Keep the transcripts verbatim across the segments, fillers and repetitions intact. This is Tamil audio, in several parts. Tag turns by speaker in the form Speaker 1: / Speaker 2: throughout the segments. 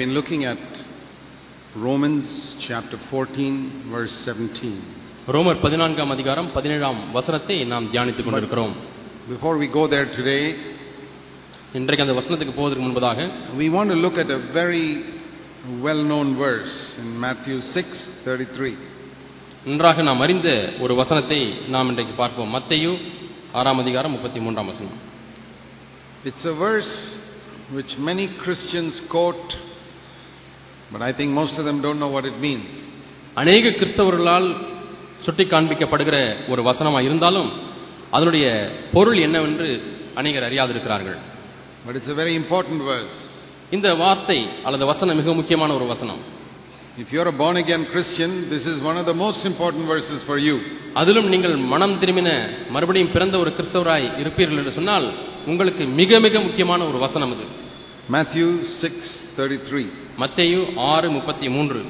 Speaker 1: have been looking at Romans chapter fourteen verse seventeen.
Speaker 2: ரோமர் பதினான்காம் அதிகாரம் பதினேழாம் வசனத்தை நாம் தியானித்துக் கொண்டிருக்கிறோம்.
Speaker 1: Before we go there today,
Speaker 2: இன்றைக்கு அந்த வசனத்துக்கு போவதற்கு முன்பதாக
Speaker 1: we want to look at a very well-known verse in Matthew six thirty-three.
Speaker 2: நன்றாக நாம் அறிந்த ஒரு வசனத்தை நாம் இன்றைக்கு பார்ப்போம். மத்தேயு ஆறாம் அதிகாரம் முப்பத்தி மூன்றாம் வசனம்.
Speaker 1: It's a verse which many Christians quote, but I think most of them don't know what it means.
Speaker 2: அநேக கிறிஸ்தவர்களால் சுட்டி காண்பிக்கப்படுகிற ஒரு வசனமாக இருந்தாலும் அதனுடைய பொருள் என்னவென்று அநேகர் அறியாதிருக்கிறார்கள்.
Speaker 1: But it's a very important verse.
Speaker 2: இந்த வார்த்தை அல்லது வசனம் மிக முக்கியமான ஒரு வசனம்.
Speaker 1: If you're a born again Christian, this is one of the most important verses for you.
Speaker 2: அதிலும் நீங்கள் மனம் திரும்பின மறுபடியும் பிறந்த ஒரு கிறிஸ்தவராய் இருப்பீர்கள் என்று சொன்னால் உங்களுக்கு மிக மிக முக்கியமான ஒரு வசனம் இது.
Speaker 1: Matthew six thirty-three.
Speaker 2: மத்தேயு ஆறு முப்பத்தி மூன்று.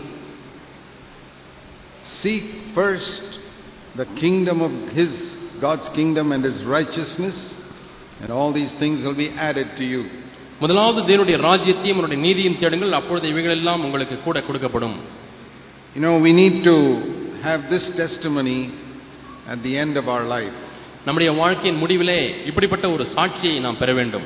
Speaker 1: Seek first the kingdom of his God's kingdom and his righteousness, and all these things will be added to you.
Speaker 2: முதலாவது தேவனுடைய ராஜ்யத்தையும் அவருடைய நீதியையும் தேடுங்கள், அப்பொழுது இவைகள் எல்லாம் உங்களுக்கு கூட கொடுக்கப்படும்.
Speaker 1: You know, we need to have this testimony at the end of our life.
Speaker 2: நம்முடைய வாழ்க்கையின் முடிவிலே இப்படிப்பட்ட ஒரு சாட்சியை நாம் பெற வேண்டும்.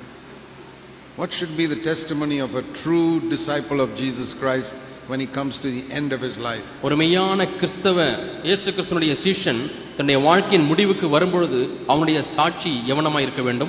Speaker 1: What should be the testimony of a true disciple of Jesus Christ when he comes to the end of his life?
Speaker 2: ஒரு மெய்யான கிறிஸ்தவ இயேசு கிறிஸ்துவினுடைய சீஷன் தன்னுடைய வாழ்க்கையின் முடிவுக்கு வரும்பொழுது அவனுடைய சாட்சி எவனமாய் இருக்க வேண்டும்?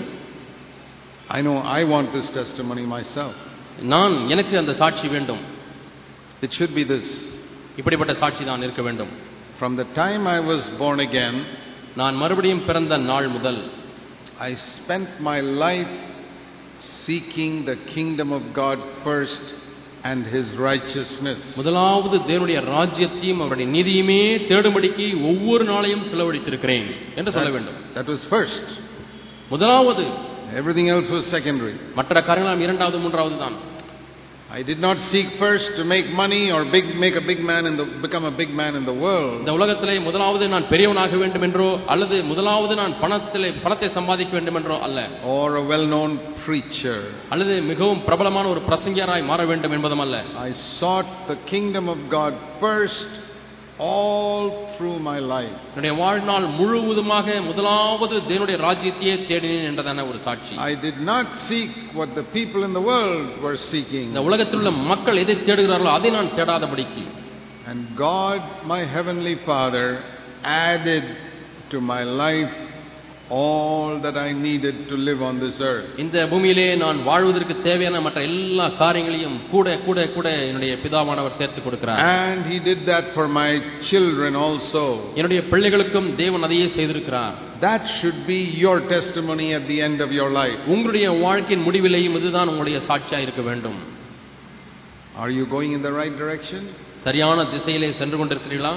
Speaker 1: I know I want this testimony myself.
Speaker 2: நான் எனக்கு அந்த சாட்சி வேண்டும்.
Speaker 1: It should be this.
Speaker 2: இப்படிப்பட்ட சாட்சி தான் இருக்க வேண்டும்.
Speaker 1: From the time I was born again,
Speaker 2: நான் மறுபடியும் பிறந்த நாள் முதல்
Speaker 1: I spent my life seeking the kingdom of God first and his righteousness.
Speaker 2: முதலாவது தேவனுடைய ராஜ்யத்தையும் அவருடைய நீதியுமே தேடும்படிக்கு ஒவ்வொரு நாளையும் செலவழித்திருக்கிறேன் என்று சொல்ல வேண்டும்.
Speaker 1: That was first.
Speaker 2: முதலாவது.
Speaker 1: Everything else was secondary.
Speaker 2: மற்ற காரியங்கள் இரண்டாவது மூன்றாவது தான்.
Speaker 1: I did not seek first to make money or big make a big man in the become a big man in the world.
Speaker 2: இந்த உலகத்திலே முதலாவது நான் பெரியவனாக வேண்டும் என்றோ அல்லது முதலாவது நான் பணத்திலே பணத்தை சம்பாதிக்க வேண்டும் என்றோ அல்ல.
Speaker 1: Or a well-known preacher.
Speaker 2: அல்லது மிகவும் பிரபலமான ஒரு பிரசங்கியாராய் மாற வேண்டும் என்பதும் அல்ல.
Speaker 1: I sought the kingdom of God first all through my life.
Speaker 2: என்னுடைய வாழ்நாள் முழுவதுமாக முதலாவது தேவனுடைய ராஜ்யத்தையே தேடினேன் என்றதான ஒரு சாட்சி.
Speaker 1: I did not seek what the people in the world were seeking.
Speaker 2: இந்த உலகத்தில் உள்ள மக்கள் எதை தேடுகிறார்களோ அதை நான் தேடாதபடிக்கு.
Speaker 1: And God, my heavenly Father, added to my life all that I needed to live on this earth.
Speaker 2: இந்த பூமியிலே நான் வாழ்வதற்கு தேவையான மற்ற எல்லா காரியங்களையும் கூட கூட கூட என்னுடைய பிதாவானவர் சேர்த்து கொடுக்கிறார்.
Speaker 1: And he did that for my children also.
Speaker 2: என்னுடைய பிள்ளைகளுக்கும் தேவன் அதையே செய்திருக்கிறார்.
Speaker 1: That should be your testimony at the end of your life.
Speaker 2: உங்களுடைய வாழ்க்கையின் முடிவிலேயும் இதுதான் உங்களுடைய சாட்சியாக இருக்க வேண்டும்.
Speaker 1: Are you going in the right direction?
Speaker 2: சரியான திசையிலே சென்று கொண்டிருக்கிறீர்களா?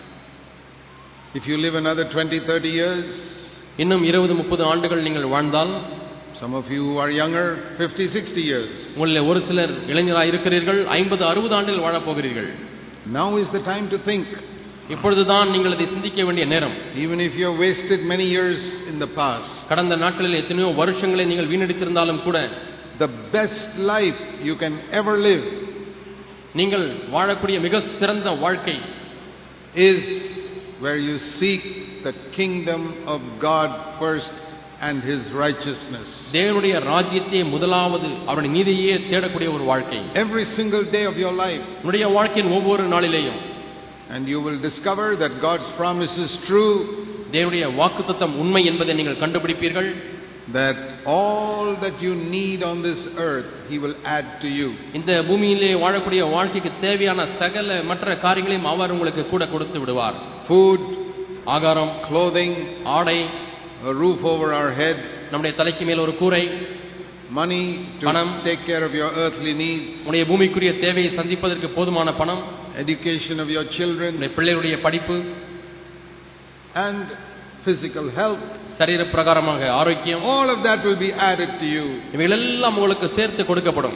Speaker 1: If you live another twenty thirty years,
Speaker 2: இன்னும் இருபது முப்பது ஆண்டுகள் நீங்கள் வாழ்ந்தால்,
Speaker 1: some of you are younger, fifty sixty years.
Speaker 2: உங்களில் ஒரு சிலர் இளைஞராய் இருக்கிறீர்கள், ஐம்பது அறுபது ஆண்டுகள் வாழப் போகிறீர்கள்.
Speaker 1: Now is the time to think.
Speaker 2: இப்பொழுதுதான் நீங்கள் அதை சிந்திக்க வேண்டிய நேரம்.
Speaker 1: Even if you have wasted many years in the past,
Speaker 2: கடந்த நாட்களில் எத்தனையோ வருஷங்களை நீங்கள் வீணடித்திருந்தாலும் கூட,
Speaker 1: the best life you can ever live,
Speaker 2: நீங்கள் வாழக்கூடிய மிக சிறந்த வாழ்க்கை
Speaker 1: is where you seek the kingdom of God first and his righteousness.
Speaker 2: தேவனுடைய ராஜ்யத்தை முதலாவது அவருடைய நீதியையே தேடக்கூடிய ஒரு வாழ்க்கை.
Speaker 1: Every single day of your life.
Speaker 2: உங்களுடைய வாழ்க்கையின் ஒவ்வொரு நாளிலேயும்.
Speaker 1: And you will discover that God's promise is true.
Speaker 2: தேவனுடைய வாக்குத்தத்தம் உண்மை என்பதை நீங்கள் கண்டுபிடிப்பீர்கள்.
Speaker 1: That all that you need on this earth he will add to you.
Speaker 2: இந்த பூமியிலே வாழக்கூடிய வாழ்க்கைக்கு தேவையான சகல மற்ற காரியங்களையும் அவர் உங்களுக்கு கூட கொடுத்து விடுவார்.
Speaker 1: Food,
Speaker 2: ஆகாரம்,
Speaker 1: clothing,
Speaker 2: ஆடை,
Speaker 1: a roof over our head,
Speaker 2: நம்முடைய தலைக்கு மேல் ஒரு கூரை,
Speaker 1: money to பணம், take care of your earthly needs,
Speaker 2: உங்களுடைய பூமிக்குரிய தேவையை சந்திப்பதற்கு போதுமான பணம்,
Speaker 1: education of your children,
Speaker 2: உங்களுடைய பிள்ளைகளுடைய படிப்பு,
Speaker 1: and physical health,
Speaker 2: சரீர பிரகாரமாக ஆரோக்கியம்,
Speaker 1: all of that will be added to you.
Speaker 2: இவைகள் எல்லாம் உங்களுக்கு சேர்த்து கொடுக்கப்படும்.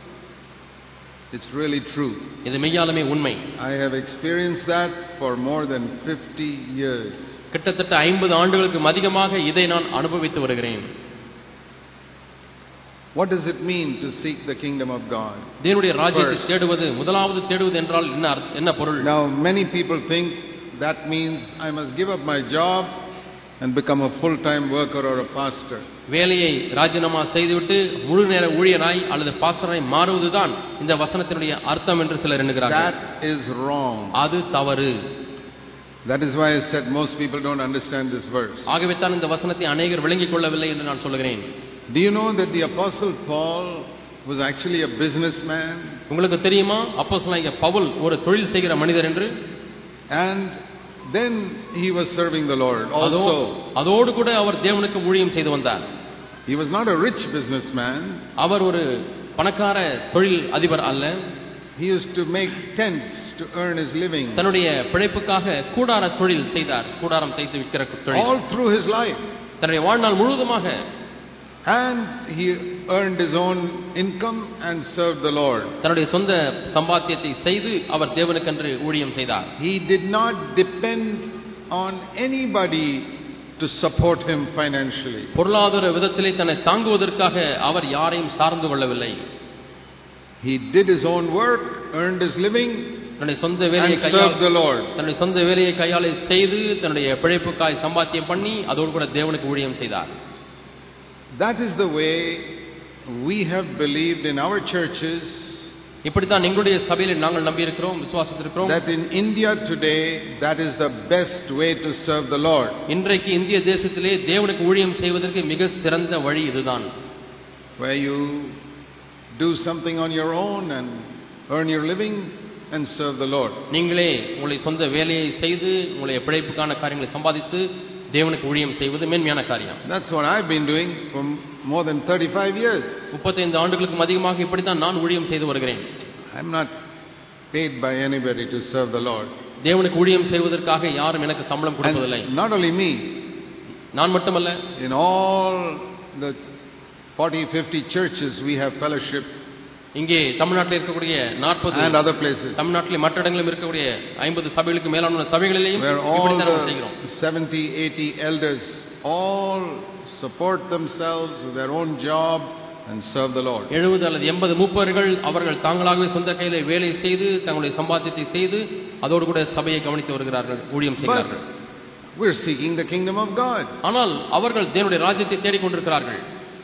Speaker 1: It's really true.
Speaker 2: இது மெய்யாலுமே உண்மை.
Speaker 1: I have experienced that for more than fifty years.
Speaker 2: கிட்டத்தட்ட ஐம்பது ஆண்டுகளுக்கு அதிகமாக இதை நான் அனுபவித்து வருகிறேன்.
Speaker 1: What does it mean to seek the kingdom of God?
Speaker 2: தேவனுடைய ராஜ்யத்தை தேடுவது, முதலாவது தேடுவது என்றால் என்ன என்ன பொருள்?
Speaker 1: Now many people think that means I must give up my job and become a full time worker or a pastor.
Speaker 2: வேலையை ராஜினாமா செய்துவிட்டு முழு நேர ஊழியராய் அல்லது பாஸ்டராய் மாறுவதுதான் இந்த வசனத்தினுடைய அர்த்தம் என்று சிலர் எண்ணுகிறார்கள்.
Speaker 1: That is wrong.
Speaker 2: அது தவறு.
Speaker 1: That is why I said most people don't understand this verse.
Speaker 2: ஆகவே தான் இந்த வசனத்தை அநேகர் விளங்கிக் கொள்ளவில்லை என்று நான் சொல்கிறேன்.
Speaker 1: Do you know that the apostle Paul was actually a businessman?
Speaker 2: உங்களுக்கு தெரியுமா அப்போஸ்தலனாகிய பவுல் ஒரு தொழில் செய்கிற மனிதர் என்று?
Speaker 1: And then he was serving the Lord also.
Speaker 2: அதோடு கூட அவர் தேவனுக்கு ஊழியம் செய்து வந்தார்.
Speaker 1: He was not a rich businessman.
Speaker 2: அவர் ஒரு பணக்கார தொழில் அதிபர் அல்ல.
Speaker 1: He used to make tents to earn his living.
Speaker 2: தன்னுடைய பிழைப்புக்காக கூடார தொழில் செய்தார். கூடாரம் தைத்து விற்கிற தொழில்.
Speaker 1: All through his life.
Speaker 2: தன்னுடைய வாழ்நாள் முழுவதுமாக.
Speaker 1: And he earned his own income and served the Lord.
Speaker 2: தன்னுடைய சொந்த சம்பாத்தியத்தை செய்து அவர் தேவனுக்கென்று ஊழியம் செய்தார்.
Speaker 1: He did not depend on anybody to support him financially.
Speaker 2: பொருளாதார விதத்திலே தன்னை தாங்குவதற்காக அவர் யாரையும் சார்ந்து கொள்ளவில்லை.
Speaker 1: He did his own work, earned his living,
Speaker 2: தன்னுடைய சொந்த வேலையை
Speaker 1: and served the Lord.
Speaker 2: தன்னுடைய சொந்த வேலையை கையாள செய்து தன்னுடைய பிழைப்புக்காய் சம்பாத்தியம் பண்ணி அதோடு கூட தேவனுக்கு ஊழியம் செய்தார்.
Speaker 1: That is the way we have believed in our churches.
Speaker 2: இப்படித்தான் எங்களுடைய சபையிலே நாங்கள் நம்பி இருக்கிறோம், விசுவாசித்திருக்கிறோம்.
Speaker 1: That in India today that is the best way to serve the Lord.
Speaker 2: இன்றைக்கு இந்திய தேசத்திலே தேவனுக்கு ஊழியம் செய்வதற்கு மிக சிறந்த வழி இதுதான்.
Speaker 1: Where you do something on your own and earn your living and serve the Lord.
Speaker 2: நீங்களே உங்களுடைய சொந்த வேலையை செய்து உங்களுடைய பிழைப்புக்கான காரியங்களை சம்பாதித்து தேவனுக்கு ஊழியம் செய்வது மேன்மையான காரியம்.
Speaker 1: That's what I've been doing for more than thirty-five years.
Speaker 2: முப்பத்தைந்து ஆண்டுகளுக்கும் அதிகமாக இப்படி தான் நான் ஊழியம் செய்து வருகிறேன்.
Speaker 1: I'm not paid by anybody to serve the Lord.
Speaker 2: தேவனுக்கு ஊழியம் செய்வதற்காக யாரும் எனக்கு சம்பளம் கொடுப்பதில்லை.
Speaker 1: Not only me.
Speaker 2: நான் மட்டுமல்ல.
Speaker 1: In all the forty fifty churches we have fellowship.
Speaker 2: இங்கே தமிழ்நாட்டில் இருக்கக்கூடிய நாற்பது
Speaker 1: and other places.
Speaker 2: தமிழ்நாட்டில் மற்ற இடங்களிலும் இருக்கக்கூடிய ஐம்பது சபைகளுக்கு மேலான சபைகளிலேயும் இப்படி தான் செய்கிறோம்.
Speaker 1: seventy eighty elders all support themselves with their own job and serve the Lord.
Speaker 2: எழுபது அல்லது எண்பது மூப்பர்கள் அவர்கள் தாங்களாகவே சொந்த கையிலே வேலை செய்து தங்களுடைய சம்பாத்தியத்தை செய்து அதோடு கூட சபையை கவனித்து வருகிறார்கள், ஊழியம் செய்கிறார்கள்.
Speaker 1: We're seeking the kingdom of God.
Speaker 2: ஆனால் அவர்கள் தேவனுடைய ராஜ்யத்தை தேடிக் கொண்டிருக்கிறார்கள்.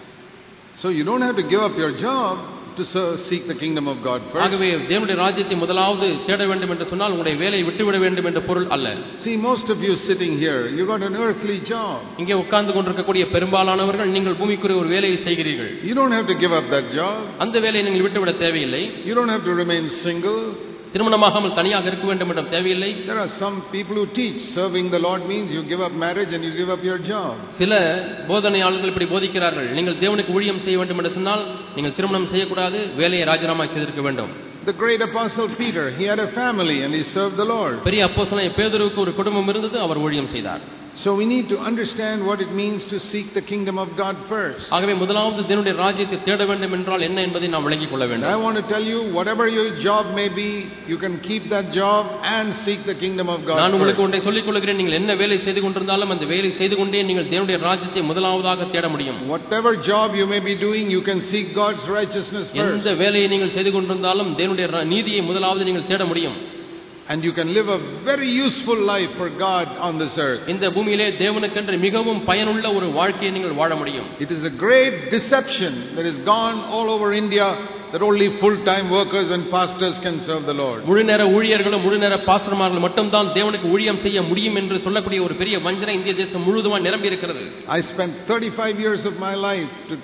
Speaker 1: So you don't have to give up your job to seek the kingdom of God first.
Speaker 2: ஆகவே தேவனுடைய ராஜ்யத்தை முதலாவது தேட வேண்டும் என்று சொன்னால் உங்களுடைய வேலையை விட்டுவிட வேண்டும் என்ற பொருள் அல்ல.
Speaker 1: See, most of you sitting here, you got an earthly job.
Speaker 2: இங்கே உட்கார்ந்து கொண்டிருக்கக்கூடிய பெரும்பாலானவர்கள் நீங்கள் பூமிக்குரிய ஒரு வேலையை செய்கிறீர்கள்.
Speaker 1: You don't have to give up that job.
Speaker 2: அந்த வேலையை நீங்கள் விட்டுவிட தேவையில்லை.
Speaker 1: You don't have to remain single.
Speaker 2: திருமணமாகாமல் தனியாக இருக்க வேண்டும் என்ற தேவையில்லை.
Speaker 1: There are some people who teach serving the Lord means you give up marriage and you give up your job.
Speaker 2: சில போதனையாளர்கள் இப்படி போதிக்கிறார்கள், நீங்கள் தேவனுக்கு ஊழியம் செய்ய வேண்டும் என்று சொன்னால் நீங்கள் திருமணம் செய்யக்கூடாது, வேலையை ராஜினாமா செய்திருக்க வேண்டும்.
Speaker 1: The great apostle Peter, he had a family and he served the Lord.
Speaker 2: பெரிய அப்போஸ்தலனாகிய பேதுருவுக்கு ஒரு குடும்பம் இருந்தது, அவர் ஊழியம் செய்தார்.
Speaker 1: So we need to understand what it means to seek the kingdom of God first.
Speaker 2: ஆகவே முதலாவது தேவனுடைய ராஜ்யத்தை தேட வேண்டும் என்றால் என்ன என்பதை நாம் விளங்கிக் கொள்ள வேண்டும்.
Speaker 1: I want to tell you, whatever your job may be, you can keep that job and seek the kingdom of God.
Speaker 2: நான் உங்களுக்கு ஒன்றை சொல்லிக் கொள்கிறேன், நீங்கள் என்ன வேலை செய்து கொண்டிருந்தாலும் அந்த வேலை செய்து கொண்டே நீங்கள் தேவனுடைய ராஜ்யத்தை முதலாவதாக தேட முடியும்.
Speaker 1: Whatever job you may be doing, you can seek God's righteousness first.
Speaker 2: எந்த வேலையை நீங்கள் செய்து கொண்டிருந்தாலும் தேவனுடைய நீதியை முதலாவது நீங்கள் தேட முடியும்.
Speaker 1: And you can live a very useful life for God on this earth.
Speaker 2: இந்த பூமியிலே தேவனுக்கென்று மிகவும் பயனுள்ள ஒரு வாழ்க்கையை நீங்கள் வாழ முடியும்.
Speaker 1: It is a great deception that is gone all over India that only full time workers and pastors can serve the Lord.
Speaker 2: முழு நேர ஊழியர்களும் முழு நேர பாஸ்டர்மார்களும் மட்டும் தான் தேவனுக்கு ஊழியம் செய்ய முடியும் என்று சொல்லக்கூடிய ஒரு பெரிய வஞ்சனை இந்திய தேசம் முழுவதுமாக நிரம்பி இருக்கிறது.
Speaker 1: I spent thirty-five years of my life to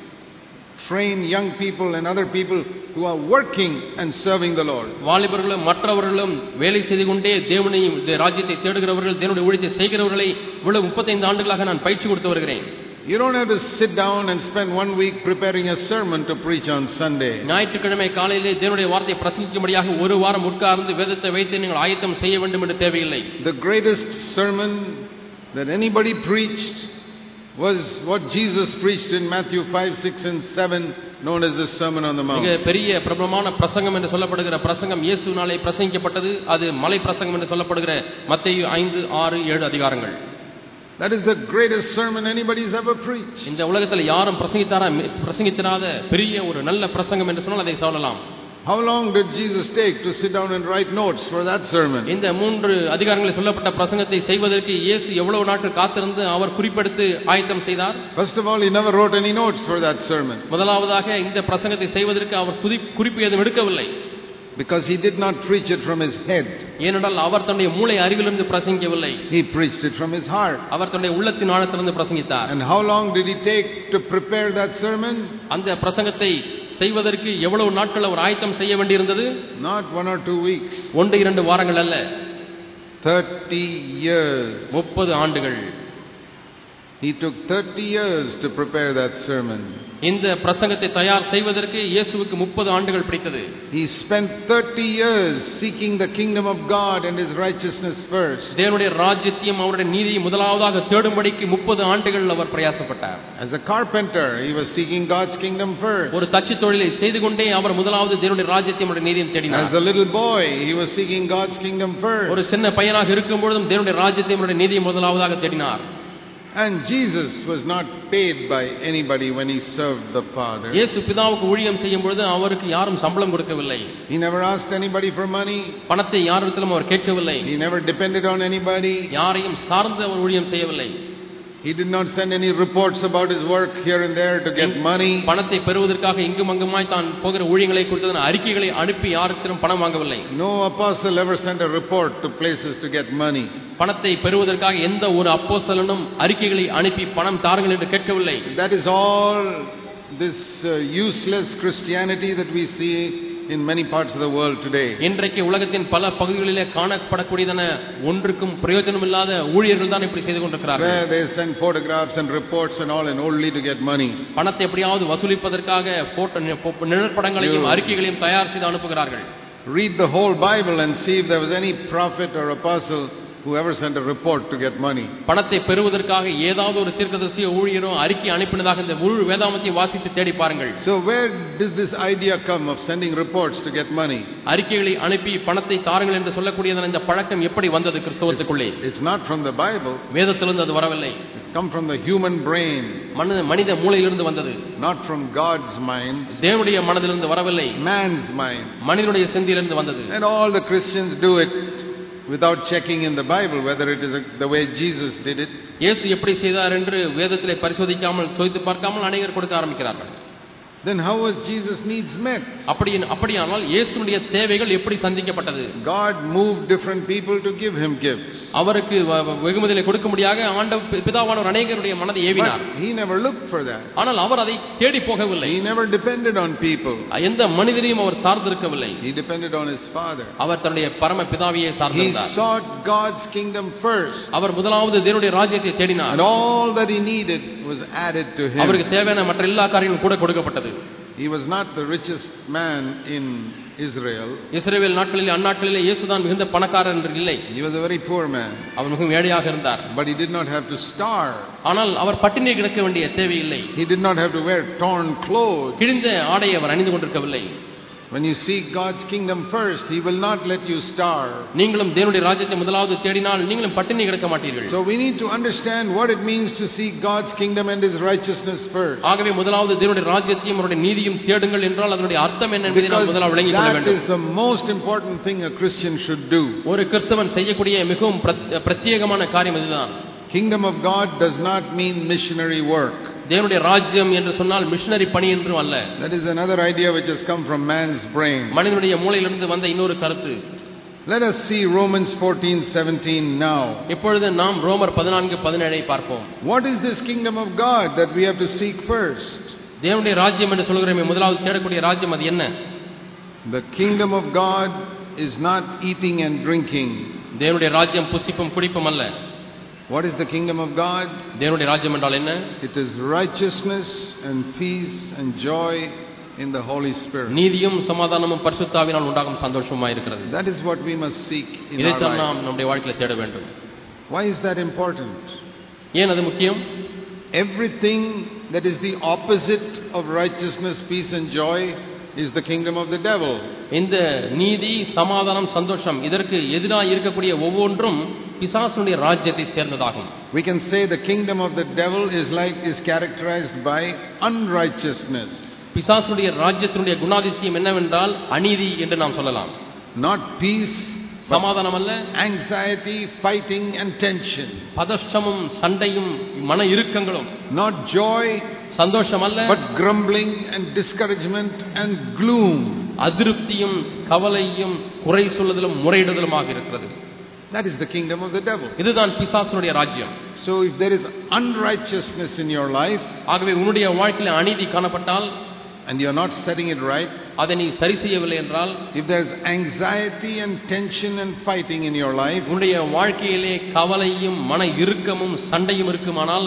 Speaker 1: train young people and other people who are working and serving the Lord.
Speaker 2: வாலிபர்களும் மற்றவர்களும் வேலை செய்து கொண்டே தேவனை ராஜ்யத்தை தேடுகிறவர்கள் தேவனுடைய ஊழியத்தை செய்கிறவர்களை இவ்வளவு முப்பத்தைந்து ஆண்டுகளாக நான் பயிற்சி கொடுத்து வருகிறேன்.
Speaker 1: You don't have to sit down and spend one week preparing a sermon to preach on Sunday.
Speaker 2: ஞாயிற்றுக்கிழமை காலையிலே தேவனுடைய வார்த்தையை பிரசங்கிக்கும்படியாக ஒரு வாரம் உட்கார்ந்து வேதத்தை வைத்து நீங்கள் ஆயத்தம் செய்ய வேண்டும் என்று தேவையில்லை.
Speaker 1: The greatest sermon that anybody preached was what Jesus preached in Matthew five, six and seven, known as the Sermon on the Mount.
Speaker 2: மிக பெரிய பிரபலமான பிரசங்கம் என்று சொல்லப்படுகிற பிரசங்கம் இயேசுவினாலே பிரசங்கிக்கப்பட்டது. அது மலை பிரசங்கம் என்று சொல்லப்படுகிற மத்தேயு ஐந்து, ஆறு, ஏழு அதிகாரங்கள்.
Speaker 1: That is the greatest sermon anybody has ever preached.
Speaker 2: இந்த உலகத்தில் யாரும் பிரசங்கித்தாரா பிரசங்கித்திராத பெரிய ஒரு நல்ல பிரசங்கம் என்று சொன்னால் அதை சொல்லலாம்.
Speaker 1: How long did Jesus take to sit down and write notes for that sermon?
Speaker 2: இந்த மூன்று அதிகாரங்களில் சொல்லப்பட்ட பிரசங்கத்தை செய்வதற்கு இயேசு எவ்வளவு நாட்கள் காத்திருந்து அவர் குறிப்பெடுத்து ஆயத்தம் செய்தார்?
Speaker 1: First of all, he never wrote any notes for that sermon.
Speaker 2: முதலாவதாக இந்த பிரசங்கத்தை செய்வதற்கு அவர் குறிப்பு எதுவும் எடுக்கவில்லை.
Speaker 1: Because he did not preach it from his head.
Speaker 2: ஏனென்றால் அவர் தன்னுடைய மூளை அறிவிலிருந்து பிரசங்கிக்கவில்லை.
Speaker 1: He preached it from his heart.
Speaker 2: அவர் தன்னுடைய உள்ளத்தின் ஆழத்திலிருந்து பிரசங்கித்தார்.
Speaker 1: And how long did he take to prepare that sermon?
Speaker 2: அந்த பிரசங்கத்தை செய்வதற்கு எவ்வளவு நாட்கள் அவர் ஆயத்தம் செய்ய வேண்டியிருந்தது?
Speaker 1: Not one or two weeks.
Speaker 2: ஒன்று இரண்டு வாரங்கள் அல்ல.
Speaker 1: thirty years.
Speaker 2: முப்பது ஆண்டுகள்.
Speaker 1: He took thirty years to prepare that sermon.
Speaker 2: இந்த பிரசங்கத்தை தயார் செய்வதற்கு இயேசுவுக்கு முப்பது ஆண்டுகள் பிடித்தது.
Speaker 1: He spent thirty years seeking the kingdom of God and his righteousness first.
Speaker 2: தேவனுடைய ராஜ்யத்தையும் அவருடைய நீதியை முதலாவதாக தேடும்படிக்கு முப்பது ஆண்டுகள் அவர் பிரயாசப்பட்டார்.
Speaker 1: As a carpenter, he was seeking God's kingdom first.
Speaker 2: ஒரு தச்சு தொழிலை செய்து கொண்டே அவர் முதலாவது தேவனுடைய ராஜ்யத்தையும் அவருடைய நீதியையும் தேடினார்.
Speaker 1: As a little boy, he was seeking God's kingdom first.
Speaker 2: ஒரு சின்ன பையனாக இருக்கும் பொழுதும் தேவனுடைய ராஜ்யத்தையும் அவருடைய நீதியையும் முதலாவதாக தேடினார்.
Speaker 1: And Jesus was not paid by anybody when he served the Father.
Speaker 2: இயேசு பிதாவுக்கு ஊழியம் செய்யும் பொழுது அவருக்கு யாரும் சம்பளம் கொடுக்கவில்லை.
Speaker 1: He never asked anybody for money.
Speaker 2: பணத்தை யாரிடத்திலும் அவர் கேட்கவில்லை.
Speaker 1: He never depended on anybody.
Speaker 2: யாரையும் சார்ந்து அவர் ஊழியம் செய்யவில்லை.
Speaker 1: He did not send any reports about his work here and there to get money.
Speaker 2: பணத்தை பெறுவதற்காக இங்கும் அங்குமாய் தான் போகிற ஊழியங்களை குறித்த அறிக்கைகளை அனுப்பி யாருக்கும் பணம் வாங்கவில்லை.
Speaker 1: No apostle ever sent a report to places to get money.
Speaker 2: பணத்தை பெறுவதற்காக எந்த ஒரு அப்போஸ்தலனும் அறிக்கைகளை அனுப்பி பணம் தாருங்கள் என்று கேட்கவில்லை.
Speaker 1: That is all this uh, useless Christianity that we see in many parts of the world today.
Speaker 2: இன்றைக்கு உலகத்தின் பல பகுதிகளிலே காணப்படக்கூடியதான ஒன்றுக்கும் பிரயோஜனம் இல்லாத ஊழியர்கள் தான் இப்படி செய்து கொண்டிருக்கிறார்கள்.
Speaker 1: Where they send photographs and reports and all and only to get money.
Speaker 2: பணத்தை எப்படியாவது வசூலிப்பதற்காக போட்டோ நிழற்படங்களையும் அறிக்கைகளையும் தயார் செய்து அனுப்புகிறார்கள்.
Speaker 1: Read the whole Bible and see if there was any prophet or apostle who ever sent a report to get money.
Speaker 2: பணத்தை பெறுவதற்காக ஏதாவது ஒரு தீர்க்கதரிசியோ ஊழியரோ அறிக்கை அனுப்பினதாக இந்த முழு வேதாகமத்தை வாசித்து தேடி பாருங்கள்.
Speaker 1: So where did this idea come of sending reports to get money?
Speaker 2: அறிக்கைகளை அனுப்பி பணத்தை தாருங்கள் என்று சொல்லக்கூடியதான இந்த பழக்கம் எப்படி வந்தது கிறிஸ்தவத்துக்குள்ளே?
Speaker 1: It's not from the Bible.
Speaker 2: வேதத்திலிருந்து அது வரவில்லை.
Speaker 1: It come from the human brain.
Speaker 2: மனித மூளையிலிருந்து வந்தது.
Speaker 1: Not from God's mind.
Speaker 2: தேவனுடைய மனதிலிருந்து வரவில்லை.
Speaker 1: Man's mind.
Speaker 2: மனிதனுடைய சிந்தையிலிருந்து வந்தது.
Speaker 1: And all the Christians do it without checking in the Bible whether it is a, the way Jesus did it.
Speaker 2: இயேசு எப்படி செய்தார் என்று வேதத்திலே பரிசோதிக்காமல் சோதித்து பார்க்காமல் அநேகர் கொடுக்க ஆரம்பிக்கிறார்கள்.
Speaker 1: Then how was Jesus' needs met?
Speaker 2: அப்படி அப்படியானால் இயேசுவுடைய தேவைகள் எப்படி சந்திக்கப்பட்டது?
Speaker 1: God moved different people to give him gifts.
Speaker 2: அவருக்கு வெகுமதிகளை கொடுக்கும்படியாக ஆண்டவர் பிதாவானவர் அநேகருடைய மனதை ஏவினார்.
Speaker 1: He never looked for that.
Speaker 2: ஆனால் அவர் அதை தேடி போகவில்லை.
Speaker 1: He never depended on people.
Speaker 2: எந்த மனிதரையும் அவர் சார்ந்திருக்கவில்லை.
Speaker 1: He depended on his Father.
Speaker 2: அவர் தன்னுடைய பரம பிதாவையே சார்ந்திருந்தார்.
Speaker 1: He sought God's kingdom first.
Speaker 2: அவர் முதலாவது தேவனுடைய ராஜ்யத்தை தேடினார்.
Speaker 1: And all that he needed was added to him.
Speaker 2: அவருக்கு தேவையான மற்ற எல்லா காரியங்களும் கூட கொடுக்கப்பட்டது.
Speaker 1: He was not the richest man in Israel.
Speaker 2: இஸ்ரவேல் நாட்களிலே அந்நாட்களிலே இயேசுதான் மிகுந்த பணக்காரர் என்று இல்லை.
Speaker 1: He was a very poor man.
Speaker 2: அவர் மிகவும் ஏழையாக இருந்தார்.
Speaker 1: But he did not have to starve.
Speaker 2: ஆனால் அவர் பட்டினி கிடக்க வேண்டிய தேவையில்லை.
Speaker 1: He did not have to wear torn clothes.
Speaker 2: கிழிந்த ஆடையை அவர் அணிந்து கொண்டிருக்கவில்லை.
Speaker 1: When you seek God's kingdom first, he will not let you starve.
Speaker 2: நீங்களும் தேவனுடைய ராஜ்யத்தை முதலாவது தேடினால் நீங்களும் பட்டினி கிடக்க மாட்டீர்கள்.
Speaker 1: So we need to understand what it means to seek God's kingdom and his righteousness first.
Speaker 2: ஆகவே முதலாவது தேவனுடைய ராஜ்யத்தையும் அவருடைய நீதியையும் தேடுங்கள் என்றால் அதனுடைய அர்த்தம் என்ன என்பதை நாம் முதலாவது விளங்கிக் கொள்ள வேண்டும்.
Speaker 1: That is the most important thing a Christian should do.
Speaker 2: ஒரு கிறிஸ்தவன் செய்யக்கூடிய மிகவும் பிரத்யேகமான காரியம் இதுதான்.
Speaker 1: Kingdom of God does not mean missionary work.
Speaker 2: தேவனுடைய ராஜ்யம் என்று சொன்னால் மிஷனரி பணி என்று அல்ல.
Speaker 1: That is another idea which has come from man's brain.
Speaker 2: மனிதனுடைய மூளையிலிருந்து வந்த இன்னொரு கருத்து.
Speaker 1: Let us see Romans fourteen seventeen now.
Speaker 2: இப்பொழுது நாம் ரோமர் பதினான்கு பதினேழை பார்ப்போம்.
Speaker 1: What is this kingdom of God that we have to seek first?
Speaker 2: தேவனுடைய ராஜ்யம் என்று சொல்கிறோமே முதலாவது தேடக்கூடிய ராஜ்யம் அது என்ன?
Speaker 1: The kingdom of God is not eating and drinking.
Speaker 2: தேவனுடைய ராஜ்யம் புசிப்பும் குடிப்பும் அல்ல.
Speaker 1: What is the kingdom of God?
Speaker 2: தேவனுடைய ராஜ்யம் என்றால் என்ன?
Speaker 1: It is righteousness and peace and joy in the Holy Spirit.
Speaker 2: நீதியும் சமாதானமும் பரிசுத்தாவினால் உண்டாகும் சந்தோஷமாய் இருக்கிறது.
Speaker 1: That is what we must seek in our
Speaker 2: இதைத்தான்
Speaker 1: life.
Speaker 2: நாம் நம்முடைய வாழ்க்கையில தேட வேண்டும்.
Speaker 1: Why is that important?
Speaker 2: ஏன் அது முக்கியம்?
Speaker 1: Everything that is the opposite of righteousness, peace and joy is the kingdom of the devil.
Speaker 2: இந்த நீதி, சமாதானம், சந்தோஷம் இதற்கு எதிராக இருக்கக்கூடிய ஒவ்வொன்றும் பிசாசுடைய ராஜ்யத்தை சேர்ந்ததாகும்.
Speaker 1: We can say the kingdom of the devil is like is characterized by unrighteousness.
Speaker 2: பிசாசுடைய ராஜ்யத்தினுடைய குணாதிசயம் என்னவென்றால் அநீதி என்று நாம் சொல்லலாம்.
Speaker 1: Not peace,
Speaker 2: சமாதானம் அல்ல,
Speaker 1: anxiety, fighting and tension.
Speaker 2: பதஷ்டமும் சண்டையும் மன இறுக்கங்களும்.
Speaker 1: Not joy,
Speaker 2: சந்தோஷம் அல்ல,
Speaker 1: but grumbling and discouragement and gloom.
Speaker 2: அதிருப்தியும் கவலையும் குறை சொல்லுதலும் முறையிடுதலுமாக இருக்கிறது.
Speaker 1: That is the kingdom of the devil.
Speaker 2: இதுதான் பிசாசுடைய ராஜ்யம்.
Speaker 1: So if there is unrighteousness in your life,
Speaker 2: ஆகவே உன்னுடைய வாழ்க்கையில் அநீதி காணப்பட்டால்,
Speaker 1: and you are not setting it right,
Speaker 2: அதை நீ சரி செய்யவில்லை என்றால்,
Speaker 1: if there is anxiety and tension and fighting in your life,
Speaker 2: உன்னுடைய வாழ்க்கையிலே கவலையும் மன இறுக்கமும் சண்டையும் இருக்குமானால்,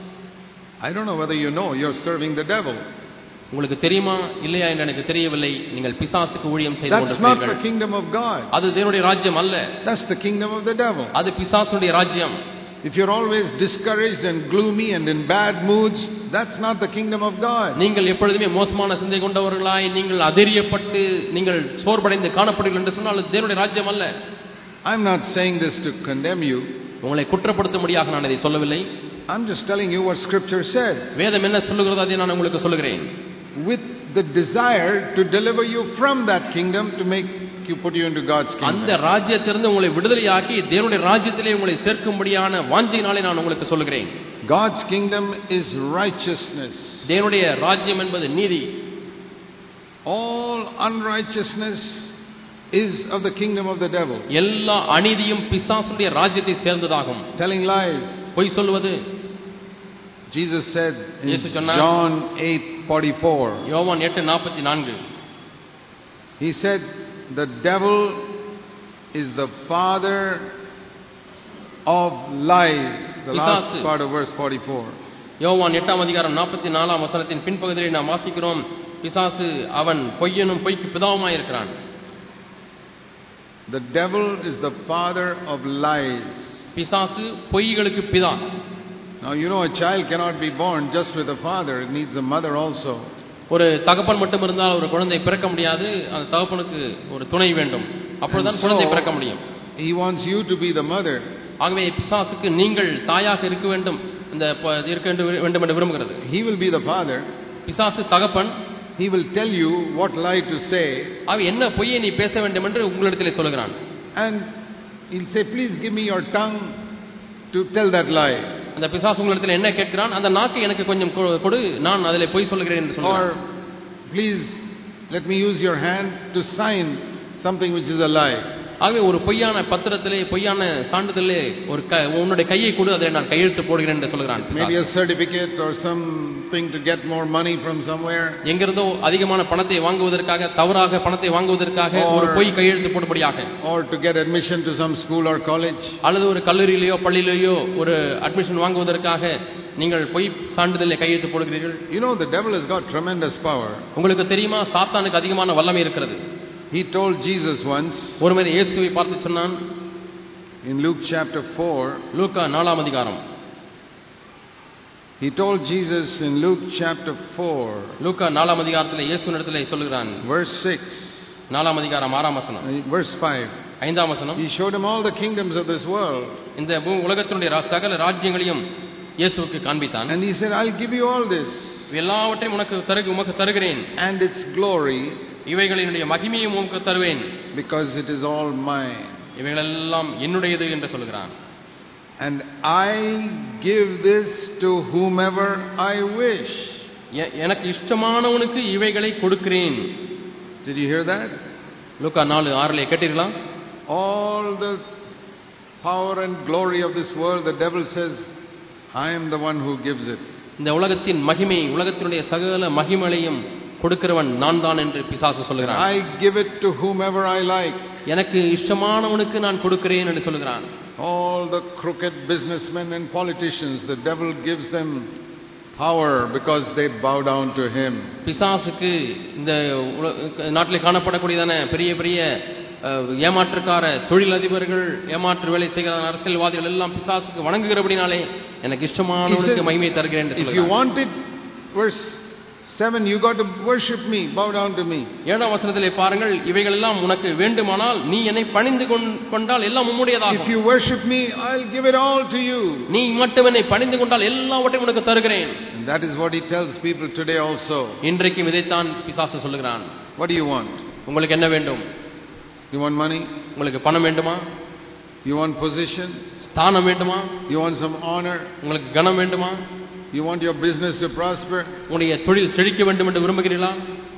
Speaker 1: I don't know whether you know you're serving the devil.
Speaker 2: உங்களுக்கு தெரியுமா இல்லையா என்று எனக்கு தெரியவில்லை, நீங்கள் பிசாசுக்கு ஊழியம் செய்து
Speaker 1: That's not the
Speaker 2: கொண்டிருக்கிறீர்கள்.
Speaker 1: kingdom of God.
Speaker 2: அது தேவனுடைய ராஜ்யம் அல்ல,
Speaker 1: That's the kingdom of the devil.
Speaker 2: அது பிசாசுடைய ராஜ்யம்.
Speaker 1: If you're always discouraged and gloomy and in bad moods, that's not the kingdom of God.
Speaker 2: நீங்கள் எப்பொழுதுமே மோசமான சிந்தை கொண்டவர்களாய், நீங்கள் அதிரியப்பட்டு நீங்கள் சோர்வடைந்து காணப்படுவீர்கள் என்று சொன்னால் அது தேவனுடைய ராஜ்யம் அல்ல.
Speaker 1: I'm not saying this to condemn you.
Speaker 2: உங்களை குற்றப்படுத்தும்படியாக நான் இதை சொல்லவில்லை.
Speaker 1: I'm just telling you what scripture says.
Speaker 2: வேதம் என்ன சொல்லுகிறதோ அதை நான் உங்களுக்கு சொல்லுகிறேன்.
Speaker 1: With the desire to deliver you from that kingdom, to make you put you into God's kingdom.
Speaker 2: அந்த ராஜ்யத்திலிருந்து உங்களை விடுதலையாக்கி தேவனுடைய ராஜ்யத்திலே உங்களை சேர்க்கும்படியான வாஞ்சையினாலே நான் உங்களுக்கு சொல்லுகிறேன்.
Speaker 1: God's kingdom is righteousness.
Speaker 2: தேவனுடைய ராஜ்யம் என்பது நீதி.
Speaker 1: All unrighteousness is of the kingdom of the devil.
Speaker 2: எல்லா அநீதியும் பிசாசுடைய ராஜ்யத்தை சேர்ந்ததாகும்.
Speaker 1: Telling lies.
Speaker 2: பொய் சொல்வது.
Speaker 1: Jesus said in
Speaker 2: இயேசு சொன்னார்,
Speaker 1: John eight forty-four.
Speaker 2: யோவான் எட்டு நாற்பத்தி நான்கு.
Speaker 1: He said the devil is the father of lies. The last
Speaker 2: பிசாசு.
Speaker 1: part of verse forty-four.
Speaker 2: யோவான் எட்டாம் அதிகாரம் நாற்பத்தி நாலாம் வசனத்தின் பின்பகுதியை நாம் வாசிக்கிறோம். பிசாசு அவன் பொய்யனும் பொய்க்கு பிதாவுமாய் இருக்கிறான்.
Speaker 1: The devil is the father of lies.
Speaker 2: பிசாசு பொய்களுக்கு பிதா.
Speaker 1: Now you know a child cannot be born just with a father, it needs a mother also.
Speaker 2: ஒரு தகப்பன் மட்டும் இருந்தால் ஒரு குழந்தை பிறக்க முடியாது, அந்த தகப்பனுக்கு ஒரு துணை வேண்டும், அப்பொழுதுதான் குழந்தை பிறக்க முடியும்.
Speaker 1: He wants you to be the mother.
Speaker 2: ஆகவே பிசாசுக்கு நீங்கள் தாயாக இருக்க வேண்டும், இந்த இருக்க வேண்டும் என்று விரும்புகிறது.
Speaker 1: He will be the father.
Speaker 2: பிசாசு தகப்பன்.
Speaker 1: He will tell you what lie to say.
Speaker 2: அவன் என்ன பொய்யை நீ பேச வேண்டும் என்று உங்களிடத்திலே சொல்கிறான்.
Speaker 1: And he'll say, please give me your tongue to tell that lie.
Speaker 2: அந்த பிசாசு உங்களிடத்தில் என்ன கேட்கிறான், அந்த நாக்கு எனக்கு கொஞ்சம் கொடு, நான் அதிலே பொய் சொல்கிறேன் என்று சொல்கிறான்.
Speaker 1: Or please let me use your hand to sign something which is a lie.
Speaker 2: ஆகவே ஒரு பொய்யான பத்திரத்திலே பொய்யான சான்றிதழிலே ஒரு உன்னுடைய கையை கொடு, அதை நான் கையெழுத்து போடுகிறேன் என்று சொல்கிறான்.
Speaker 1: Maybe a certificate or something to get more money from somewhere.
Speaker 2: எங்கிருந்தோ அதிகமான பணத்தை வாங்குவதற்காக, தவறாக பணத்தை வாங்குவதற்காக ஒரு பொய் கையெழுத்து போடும்படியாக.
Speaker 1: Or to get admission to some school or college.
Speaker 2: அல்லது ஒரு கல்லூரியிலேயோ பள்ளியிலேயோ ஒரு அட்மிஷன் வாங்குவதற்காக நீங்கள் பொய் சான்றிதழிலே கையெழுத்து போடுகிறீர்கள்.
Speaker 1: You know the devil has got tremendous power.
Speaker 2: உங்களுக்கு தெரியுமா சாத்தானுக்கு அதிகமான வல்லமை இருக்கிறது.
Speaker 1: He told Jesus once.
Speaker 2: ஒருமுறை இயேசுவை பார்த்து சொன்னான்.
Speaker 1: In Luke chapter four.
Speaker 2: லூக்கா நாலாம் அதிகாரம்.
Speaker 1: He told Jesus in Luke chapter four.
Speaker 2: லூக்கா நாலாம் அதிகாரத்திலே இயேசுவினிடத்திலே சொல்கிறான்.
Speaker 1: Verse six.
Speaker 2: நாலாம் அதிகாரம் ஆறாம் வசனம்.
Speaker 1: Verse five.
Speaker 2: ஐந்தாம் வசனம்.
Speaker 1: He showed him all the kingdoms of this world.
Speaker 2: இந்த உலகத்தினுடைய சகல ராஜ்யங்களையும் இயேசுவுக்கு காண்பித்தான்.
Speaker 1: And he said, I'll give you all this.
Speaker 2: எல்லாவற்றையும் உனக்கு தருக உமக்கு தருகிறேன்.
Speaker 1: And its glory.
Speaker 2: இவைகளினுடைய மகிமையும் உமக்கு தருவேன்.
Speaker 1: Because it is all mine.
Speaker 2: இவைகளெல்லாம் என்னுடையது என்று சொல்கிறான்.
Speaker 1: And I give this to whomever I wish.
Speaker 2: எனக்கு இஷ்டமானவனுக்கு இவைகளை கொடுக்கிறேன்.
Speaker 1: Did you hear that?
Speaker 2: லூக்கா நாலு ஆறிலே கேட்டீர்களா?
Speaker 1: All the power and glory of this world, the devil says, I am the one who gives it.
Speaker 2: இந்த உலகத்தின் மகிமை, உலகத்தினுடைய சகல மகிமையையும் கொடுக்கிறவன் நான் தான் என்று பிசாசு சொல்கிறான்.
Speaker 1: I give it to whomever I like.
Speaker 2: எனக்கு இஷ்டமானவனுக்கு நான் கொடுக்கிறேன் என்று சொல்கிறான்.
Speaker 1: All the crooked businessmen and politicians, the devil gives them power because they bow down to him. பிசாசுக்கு இந்த நாட்டில் காணப்படக்கூடியதான பெரிய பெரிய ஏமாற்றுக்கார தொழிலதிபர்கள், ஏமாற்று வேலை செய்கிற அரசியல்வாதிகள் எல்லாம் பிசாசுக்கு வணங்குகிறபடினாலே எனக்கு இஷ்டமானவனுக்கு மகிமை தருகிறேன் என்று சொல்கிறான். If you want it, verse Seven, you got to worship me, bow down to me.
Speaker 2: ஏழாம் வசனத்திலே பாருங்கள், இவைகள் எல்லாம் உனக்கு வேண்டுமானால் நீ என்னை பணிந்து கொண்டால் எல்லாம் உம்முடையதாகும்.
Speaker 1: If you worship me, I'll give it all to you.
Speaker 2: நீ மட்டும் என்னை பணிந்து கொண்டால் எல்லாவற்றையும் உனக்கு தருகிறேன்.
Speaker 1: And that is what he tells people today also.
Speaker 2: இன்றைக்கு இதைத்தான் பிசாசு சொல்லுகிறான்.
Speaker 1: What do you want?
Speaker 2: உங்களுக்கு என்ன வேண்டும்?
Speaker 1: You want money?
Speaker 2: உங்களுக்கு பணம் வேண்டுமா?
Speaker 1: You want position?
Speaker 2: ஸ்தானம் வேண்டுமா?
Speaker 1: You want some honor?
Speaker 2: உங்களுக்கு கனம் வேண்டுமா?
Speaker 1: You want your business to prosper?
Speaker 2: உங்களுடைய தொழில் செழிக்க வேண்டும் என்று விரும்புகிறீர்களா?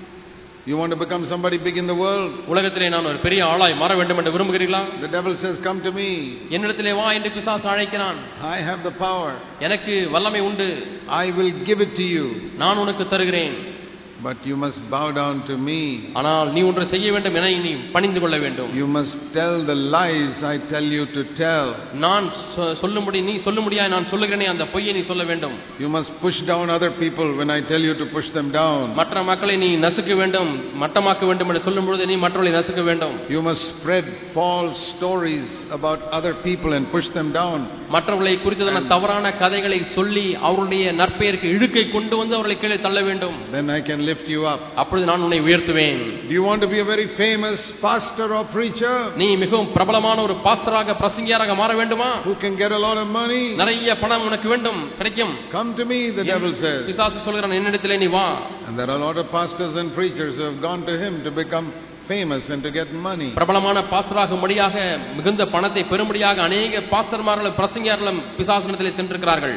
Speaker 1: You want to become somebody big in the world?
Speaker 2: உலகத்திலே நான் ஒரு பெரிய ஆளாய் மாற வேண்டும் என்று விரும்புகிறீர்களா?
Speaker 1: The devil says, come to me.
Speaker 2: என்னிடத்திலே வா என்று பிசாசு அழைக்கிறான்.
Speaker 1: I have the power.
Speaker 2: எனக்கு வல்லமை உண்டு.
Speaker 1: I will give it to you.
Speaker 2: நான் உனக்கு தருகிறேன்.
Speaker 1: But you must bow down to me.
Speaker 2: ஆனால் நீ ஒன்று செய்ய வேண்டும், என்னை நீ பணிந்து கொள்ள வேண்டும்.
Speaker 1: You must tell the lies I tell you to tell.
Speaker 2: நான் சொல்லும்படி நீ சொல்லும்படியாய் நான் சொல்லுகிறேனே அந்த பொய்யை நீ சொல்ல வேண்டும்.
Speaker 1: You must push down other people when I tell you to push them down.
Speaker 2: மற்ற மக்களை நீ நசுக்க வேண்டும், மட்டமாக்க வேண்டும் என்று சொல்லும் பொழுது நீ மற்றவர்களை நசுக்க வேண்டும்.
Speaker 1: You must spread false stories about other people and push them down.
Speaker 2: மற்றவர்களை குறித்ததான தவறான கதைகளை சொல்லி அவருடைய நற்பெயருக்கு இழுக்கை கொண்டு வந்து அவர்களை கீழே தள்ள வேண்டும்.
Speaker 1: Then I can lift you up.
Speaker 2: அப்பொழுது நான் உன்னை உயர்த்துவேன்.
Speaker 1: Do you want to be a very famous pastor or preacher?
Speaker 2: நீ மிகவும் பிரபலமான ஒரு பாஸ்டராக பிரசங்கியாராக மாற வேண்டுமா?
Speaker 1: Who can get a lot of money?
Speaker 2: நிறைய பணம் உனக்கு வேண்டும், கிடைக்கும்.
Speaker 1: Come to me, the devil says.
Speaker 2: பிசாசு சொல்கிறான், என்னிடத்திலே நீ வா.
Speaker 1: And there are a lot of pastors and preachers who have gone to him to become famous and to get money.
Speaker 2: பிரபலமான பாஸ்டராகும்படியாக மிகுந்த பணத்தை பெறும்படியாக அநேக பாஸ்டர்மார்களும் பிரசங்கியார்களும் பிசாசினிடத்திலே சென்றிருக்கிறார்கள்.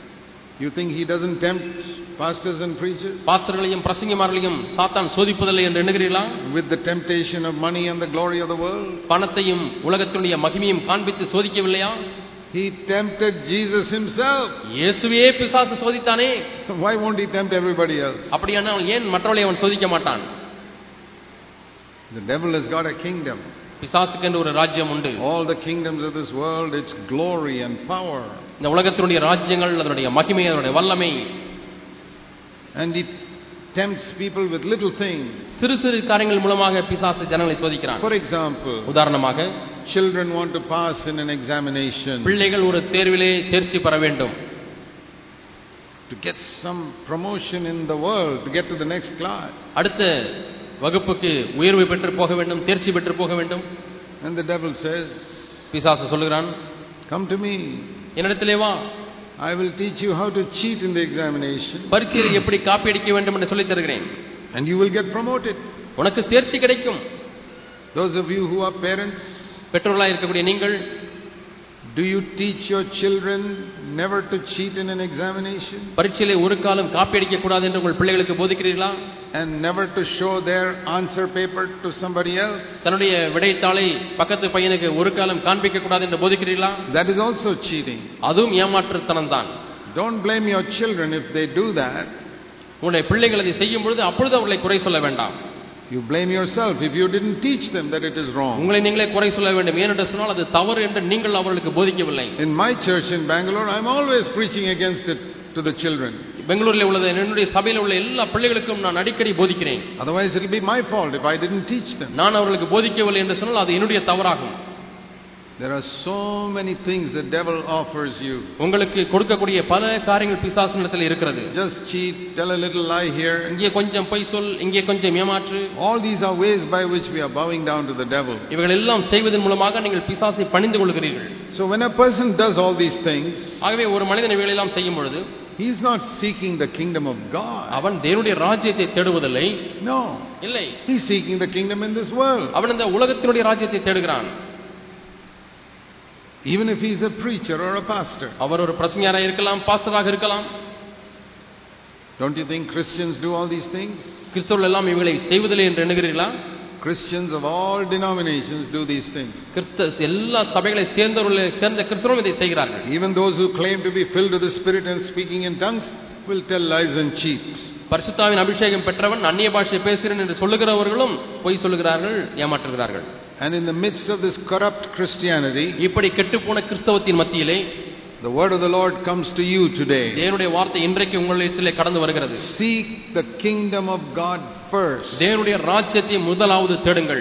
Speaker 1: You think he doesn't tempt pastors and preachers?
Speaker 2: பாஸ்டர்களையும் பிரசங்கிமார்களையும் சாத்தான் சோதிப்பதில்லை என்று எண்ணுகிறீர்களா?
Speaker 1: With the temptation of money and the glory of the world?
Speaker 2: பணத்தையும் உலகத்தினுடைய மகிமையும் காண்பித்து சோதிக்கவில்லையா?
Speaker 1: He tempted Jesus himself.
Speaker 2: இயேசுவே பிசாசு சோதித்தானே.
Speaker 1: Why won't he tempt everybody else?
Speaker 2: அப்படியானால் ஏன் மற்றவர்களை அவன் சோதிக்க மாட்டான்?
Speaker 1: The devil has got a kingdom.
Speaker 2: பிசாசுக்கு என்று ஒரு ராஜ்யம் உண்டு.
Speaker 1: All the kingdoms of this world, its glory and power.
Speaker 2: இந்த உலகத்தினுடைய ராஜ்யங்கள் அதனுடைய மகிமை அதனுடைய வல்லமை.
Speaker 1: And it tempts people with little things.
Speaker 2: சிறு சிறு காரியங்கள் மூலமாக பிசாசு ஜனங்களை சோதிக்கிறான்.
Speaker 1: For example,
Speaker 2: உதாரணமாக
Speaker 1: children want to pass in an examination.
Speaker 2: பிள்ளைகள் ஒரு தேர்விலே தேர்ச்சி பெற வேண்டும்.
Speaker 1: To get some promotion in the world, to get to the next class.
Speaker 2: அடுத்த வகுப்புக்கு உயர்வு பெற்று போக வேண்டும், தேர்ச்சி பெற்று போக வேண்டும்.
Speaker 1: And the devil says,
Speaker 2: பிசாசு சொல்லுகிறான்,
Speaker 1: come to me.
Speaker 2: என்னிடத்திலே வா.
Speaker 1: I will teach you how to cheat in the examination.
Speaker 2: பரீட்சையில் எப்படி காப்பி அடிக்க வேண்டும் என்று சொல்லித் தருகிறேன்.
Speaker 1: And you will get promoted.
Speaker 2: உனக்கு தேர்ச்சி கிடைக்கும்.
Speaker 1: Those of you who are parents,
Speaker 2: பெற்றோர்களாக இருக்கக்கூடிய நீங்கள்,
Speaker 1: do you teach your children never to cheat in an examination?
Speaker 2: பரீட்சையிலே ஒரு காலம் காப்பி அடிக்க கூடாது என்று உங்கள் பிள்ளைகளுக்கு போதிக்கிறீர்களா?
Speaker 1: And never to show their answer paper to somebody else?
Speaker 2: தன்னுடைய விடைத்தாளை பக்கத்து பையனுக்கு ஒரு காலம் காண்பிக்க கூடாது என்று போதிக்கிறீர்களா?
Speaker 1: That is also cheating.
Speaker 2: அதுவும் ஏமாற்றுத்தனம் தான்.
Speaker 1: Don't blame your children if they do that.
Speaker 2: உங்களுடைய பிள்ளைகள் அதை செய்யும் பொழுது அப்பொழுது அவர்களை குறை சொல்ல வேண்டாம்.
Speaker 1: You blame yourself if you didn't teach them that it is wrong.
Speaker 2: உங்களை நீங்களே குறை சொல்ல வேண்டும். ஏனென்று சொன்னால் அது தவறு என்று நீங்கள் அவர்களுக்கு போதிக்கவில்லை.
Speaker 1: In my church in Bangalore, I'm always preaching against it to the children.
Speaker 2: பெங்களூரில் உள்ள என்னுடைய சபையில் உள்ள எல்லா பிள்ளைகளுக்கும் நான் அடிக்கடி போதிக்கிறேன்.
Speaker 1: Otherwise it will be my fault if I didn't teach them.
Speaker 2: நான் அவர்களுக்கு போதிக்கவில்லை என்று சொன்னால் அது என்னுடைய தவறாகும்.
Speaker 1: There are so many things the devil offers you.
Speaker 2: உங்களுக்கு கொடுக்கக்கூடிய பல காரியங்கள் பிசாசினிடத்தில் இருக்கிறது.
Speaker 1: Just cheat, tell a little lie here.
Speaker 2: இங்கே கொஞ்சம் பொய் சொல், இங்கே கொஞ்சம் ஏமாற்று.
Speaker 1: All these are ways by which we are bowing down to the devil.
Speaker 2: இவைகள் எல்லாம் செய்வதன் மூலமாக நீங்கள் பிசாசை பணிந்து கொள்கிறீர்கள்.
Speaker 1: So when a person does all these things,
Speaker 2: ஆகவே ஒரு மனிதன் இவைகள் எல்லாம் செய்யும் பொழுது
Speaker 1: he is not seeking the kingdom of God.
Speaker 2: அவன் தேவனுடைய ராஜ்யத்தை தேடுவதில்லை.
Speaker 1: No.
Speaker 2: இல்லை.
Speaker 1: He is seeking the kingdom in this world.
Speaker 2: அவன் இந்த உலகத்தினுடைய ராஜ்யத்தை தேடுகிறான்.
Speaker 1: Even if he is a preacher or a pastor.
Speaker 2: அவர் ஒரு பிரசங்கியாராக இருக்கலாம், பாஸ்டராக இருக்கலாம்.
Speaker 1: Don't you think Christians do all these things?
Speaker 2: கிறிஸ்தவர்கள் எல்லாம் இவைகளை செய்வதில்லை என்று எண்ணுகிறீர்களா?
Speaker 1: Christians of all denominations do these things.
Speaker 2: கிறிஸ்த எல்லா சபைகளை சேர்ந்தவர்கள் சேர்ந்த கிறிஸ்தவர்கள் இதை செய்கிறார்கள்.
Speaker 1: Even those who claim to be filled with the Spirit and speaking in tongues will tell lies and cheat.
Speaker 2: பரிசுத்தாவின் அபிஷேகம் பெற்றவன் அந்நிய பாஷை பேசுகிறேன் என்று சொல்லுகிறவர்களும் பொய் சொல்லுகிறார்கள், ஏமாற்றுகிறார்கள்.
Speaker 1: And in the midst of this corrupt Christianity,
Speaker 2: இப்படி கெட்டுப்போன கிறிஸ்தவத்தின் மத்தியிலே
Speaker 1: the word of the Lord comes to you today.
Speaker 2: தேவனுடைய வார்த்தை இன்றைக்கு உங்களிடத்திலே கடந்து வருகிறது.
Speaker 1: Seek the kingdom of God first.
Speaker 2: தேவனுடைய ராஜ்யத்தை முதலாவது தேடுங்கள்.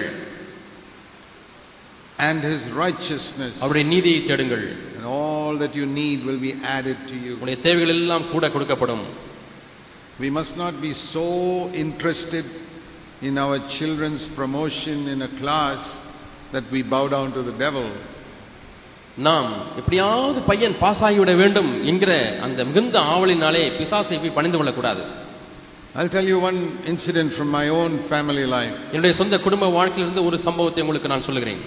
Speaker 1: And his righteousness.
Speaker 2: அவருடைய நீதியை தேடுங்கள்.
Speaker 1: And all that you need will be added to you.
Speaker 2: உங்களுடைய தேவைகள் எல்லாம் கூட கொடுக்கப்படும்.
Speaker 1: We must not be so interested in our children's promotion in a class that we bow down to the devil.
Speaker 2: நாம் எப்படியாவது பையன் பாஸ் ஆகிவிட வேண்டும் என்கிற அந்த மிகுந்த ஆவலினாலே பிசாசை போய் பணிந்து கொள்ளக்கூடாது.
Speaker 1: I'll tell you one incident from my own family life.
Speaker 2: என்னுடைய சொந்த குடும்ப வாழ்க்கையிலிருந்து ஒரு சம்பவத்தை உங்களுக்கு நான் சொல்லுகிறேன்.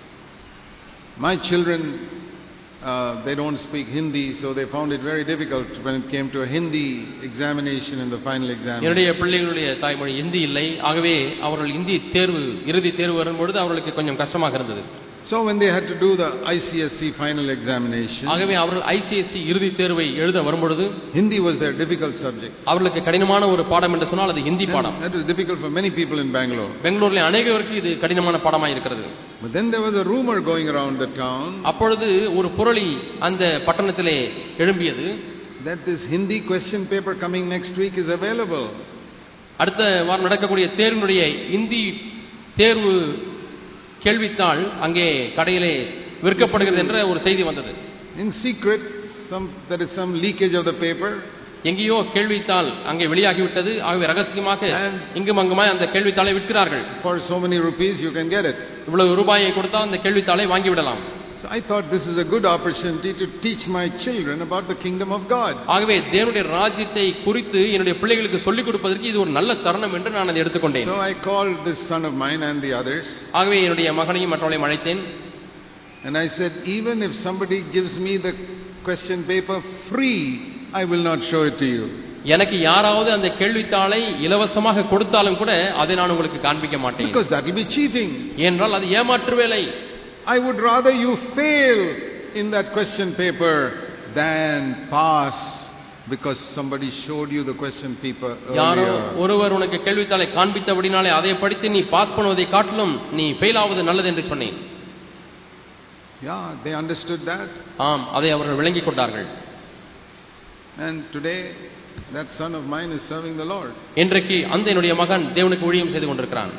Speaker 1: My children uh, they don't speak Hindi, so they found it very difficult when it came to a Hindi examination in the final exam.
Speaker 2: என்னுடைய பிள்ளைகளுடைய தாய்மொழி ஹிந்தி இல்லை. ஆகவே அவர்கள் ஹிந்தி தேர்வு இறுதி தேர்வு வரும்போது அவர்களுக்கு கொஞ்சம் கஷ்டமாக இருந்தது.
Speaker 1: So when they had to do the I C S E final examination,
Speaker 2: ஆகவே அவர்கள் I C S E இறுதி தேர்வை எழுத வரும்போது
Speaker 1: Hindi was their difficult subject.
Speaker 2: அவர்களுக்கு கடினமான ஒரு பாடம் என்று சொன்னால் அது ஹிந்தி பாடம்.
Speaker 1: That was difficult for many people in Bangalore.
Speaker 2: பெங்களூரில் அநேகருக்கு இது கடினமான பாடமாக இருக்கிறது.
Speaker 1: But then there was a rumor going around the town.
Speaker 2: அப்பொழுது ஒரு புரளி அந்த பட்டணத்திலே எழும்பியது.
Speaker 1: That this Hindi question paper coming next week is available.
Speaker 2: அடுத்த வாரம் நடக்கக்கூடிய தேர்வினுடைய ஹிந்தி தேர்வு கேள்வித்தாள் அங்கே கடையிலே விற்கப்படுகிறது என்ற ஒரு செய்தி வந்தது.
Speaker 1: In secret, some there is some leakage of the paper.
Speaker 2: எங்கேயோ கேள்வித்தாள் அங்கே வெளியாகிவிட்டது. ஆகவே ரகசியமாக இங்கும் அங்குமாய் அந்த கேள்வித்தாளை விற்கிறார்கள்.
Speaker 1: For so many rupees you can get it.
Speaker 2: இவ்வளவு ரூபாயை கொடுத்தால் அந்த கேள்வித்தாளை வாங்கி விடலாம்.
Speaker 1: So I thought this is a good opportunity to teach my children about the kingdom of God.
Speaker 2: ஆகவே தேவனுடைய ராஜ்யத்தை குறித்து என்னுடைய பிள்ளைகளுக்கு சொல்லிக் கொடுப்பதற்கு இது ஒரு நல்ல தருணம் என்று நான் அதை எடுத்துக்கொண்டேன்.
Speaker 1: So I called this son of mine and the others.
Speaker 2: ஆகவே என்னுடைய மகனையும் மற்றவர்களையும் அழைத்தேன்.
Speaker 1: And I said, even if somebody gives me the question paper free, I will not show it to you.
Speaker 2: எனக்கு யாராவது அந்த கேள்வித்தாளை இலவசமாக கொடுத்தாலும் கூட அதை நான் உங்களுக்கு காண்பிக்க மாட்டேன்.
Speaker 1: Because that will be cheating.
Speaker 2: ஏனென்றால் அது ஏமாற்று வேலை.
Speaker 1: I would rather you fail in that question paper than pass because somebody showed you the question paper earlier.
Speaker 2: யாரோ ஒருவர் உனக்கு கேள்வித்தாளை காண்பித்தபடினாலே அதை படித்து நீ பாஸ் பண்ணுவதை காட்டிலும் நீ ஃபெயில் ஆவது நல்லது என்று சொன்னேன்.
Speaker 1: Yeah, they understood that.
Speaker 2: ஆம், அதை அவர்கள் விளங்கிக் கொண்டார்கள்.
Speaker 1: And today that son of mine is serving the Lord.
Speaker 2: இன்றைக்கு அந்த என்னுடைய மகன் தேவனுக்கு ஊழியம் செய்து கொண்டிருக்கிறான்.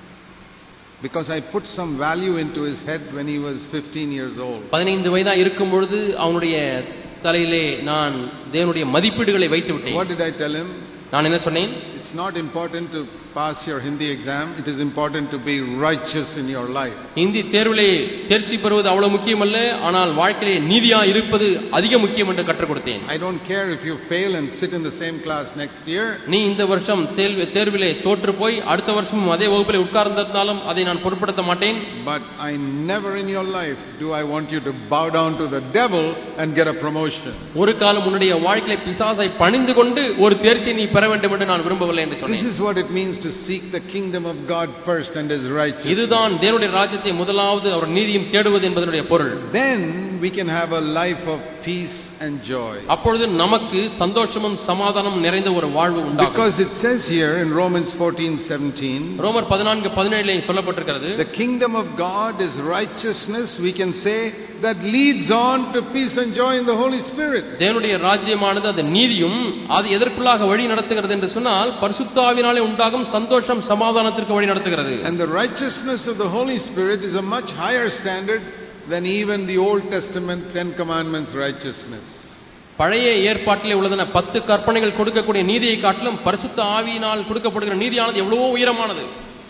Speaker 1: Because I put some value into his head when he was fifteen years old.
Speaker 2: பதினைந்து வயதா இருக்கும் பொழுது அவனுடைய தலையிலே நான் தேவனுடைய மதிப்பீடுகளை வைத்து விட்டேன்.
Speaker 1: What did I tell him?
Speaker 2: நான் என்ன சொன்னேன்?
Speaker 1: It's not important to pass your Hindi exam. It is important to be righteous in your life.
Speaker 2: Hindi தேர்விலே தேர்ச்சி பெறுவது அவ்வளவு முக்கியமல்ல, ஆனால் வாழ்க்கையிலே நீதியா இருப்பது அதிக முக்கியம் என்று கற்றுக் கொடுத்தேன்.
Speaker 1: I don't care if you fail and sit in the same class next year.
Speaker 2: நீ இந்த வருஷம் தேர்விலே தோற்று போய் அடுத்த வருஷம் அதே வகுப்பிலே உட்கார்ந்திருந்தாலும் அதை நான் பொருட்படுத்த மாட்டேன்.
Speaker 1: But I never in your life do I want you to bow down to the devil and get a promotion.
Speaker 2: ஒரு காலம் உன்னுடைய வாழ்க்கையிலே பிசாசை பணிந்து கொண்டு ஒரு தேர்ச்சி நீ பெற வேண்டும் என்று நான் விரும்பவில்லை என்று சொன்னேன்.
Speaker 1: This is what it means to seek the kingdom of God first and his righteousness.
Speaker 2: இதுதான் தேவனுடைய ராஜ்யத்தை முதலாவது அவர் நீதியும் தேடுவது என்பதனுடைய பொருள்.
Speaker 1: Then we can have a life of peace and joy.
Speaker 2: அப்பொழுது நமக்கு சந்தோஷமும் சமாதானமும் நிறைந்த ஒரு வாழ்வு உண்டாகும்.
Speaker 1: Because it says here in Romans fourteen seventeen,
Speaker 2: ரோமர் பதினான்கு பதினேழு சொல்லப்பட்டிருக்கிறது,
Speaker 1: the kingdom of God is righteousness, we can say, that leads on to peace and joy in the Holy Spirit.
Speaker 2: தேவனுடைய ராஜ்யமானது அது நீதியும் அது எதற்குள்ளாக வழி நடத்துகிறது என்று சொன்னால் பரிசுத்த ஆவியினாலே உண்டாகும் சந்தோஷம் சமாதானத்திற்கு வழி நடத்துகிறது.
Speaker 1: And the righteousness of the Holy Spirit is a much higher standard than even the Old Testament Ten Commandments righteousness.
Speaker 2: பழைய ஏற்பாட்டிலே உள்ளதான பத்து கற்பனைகள் கொடுக்கக்கூடிய நீதியை காட்டிலும் பரிசுத்த ஆவியினால் கொடுக்கப்படுகிற நீதியானது எவ்வளவோ உயரமானது.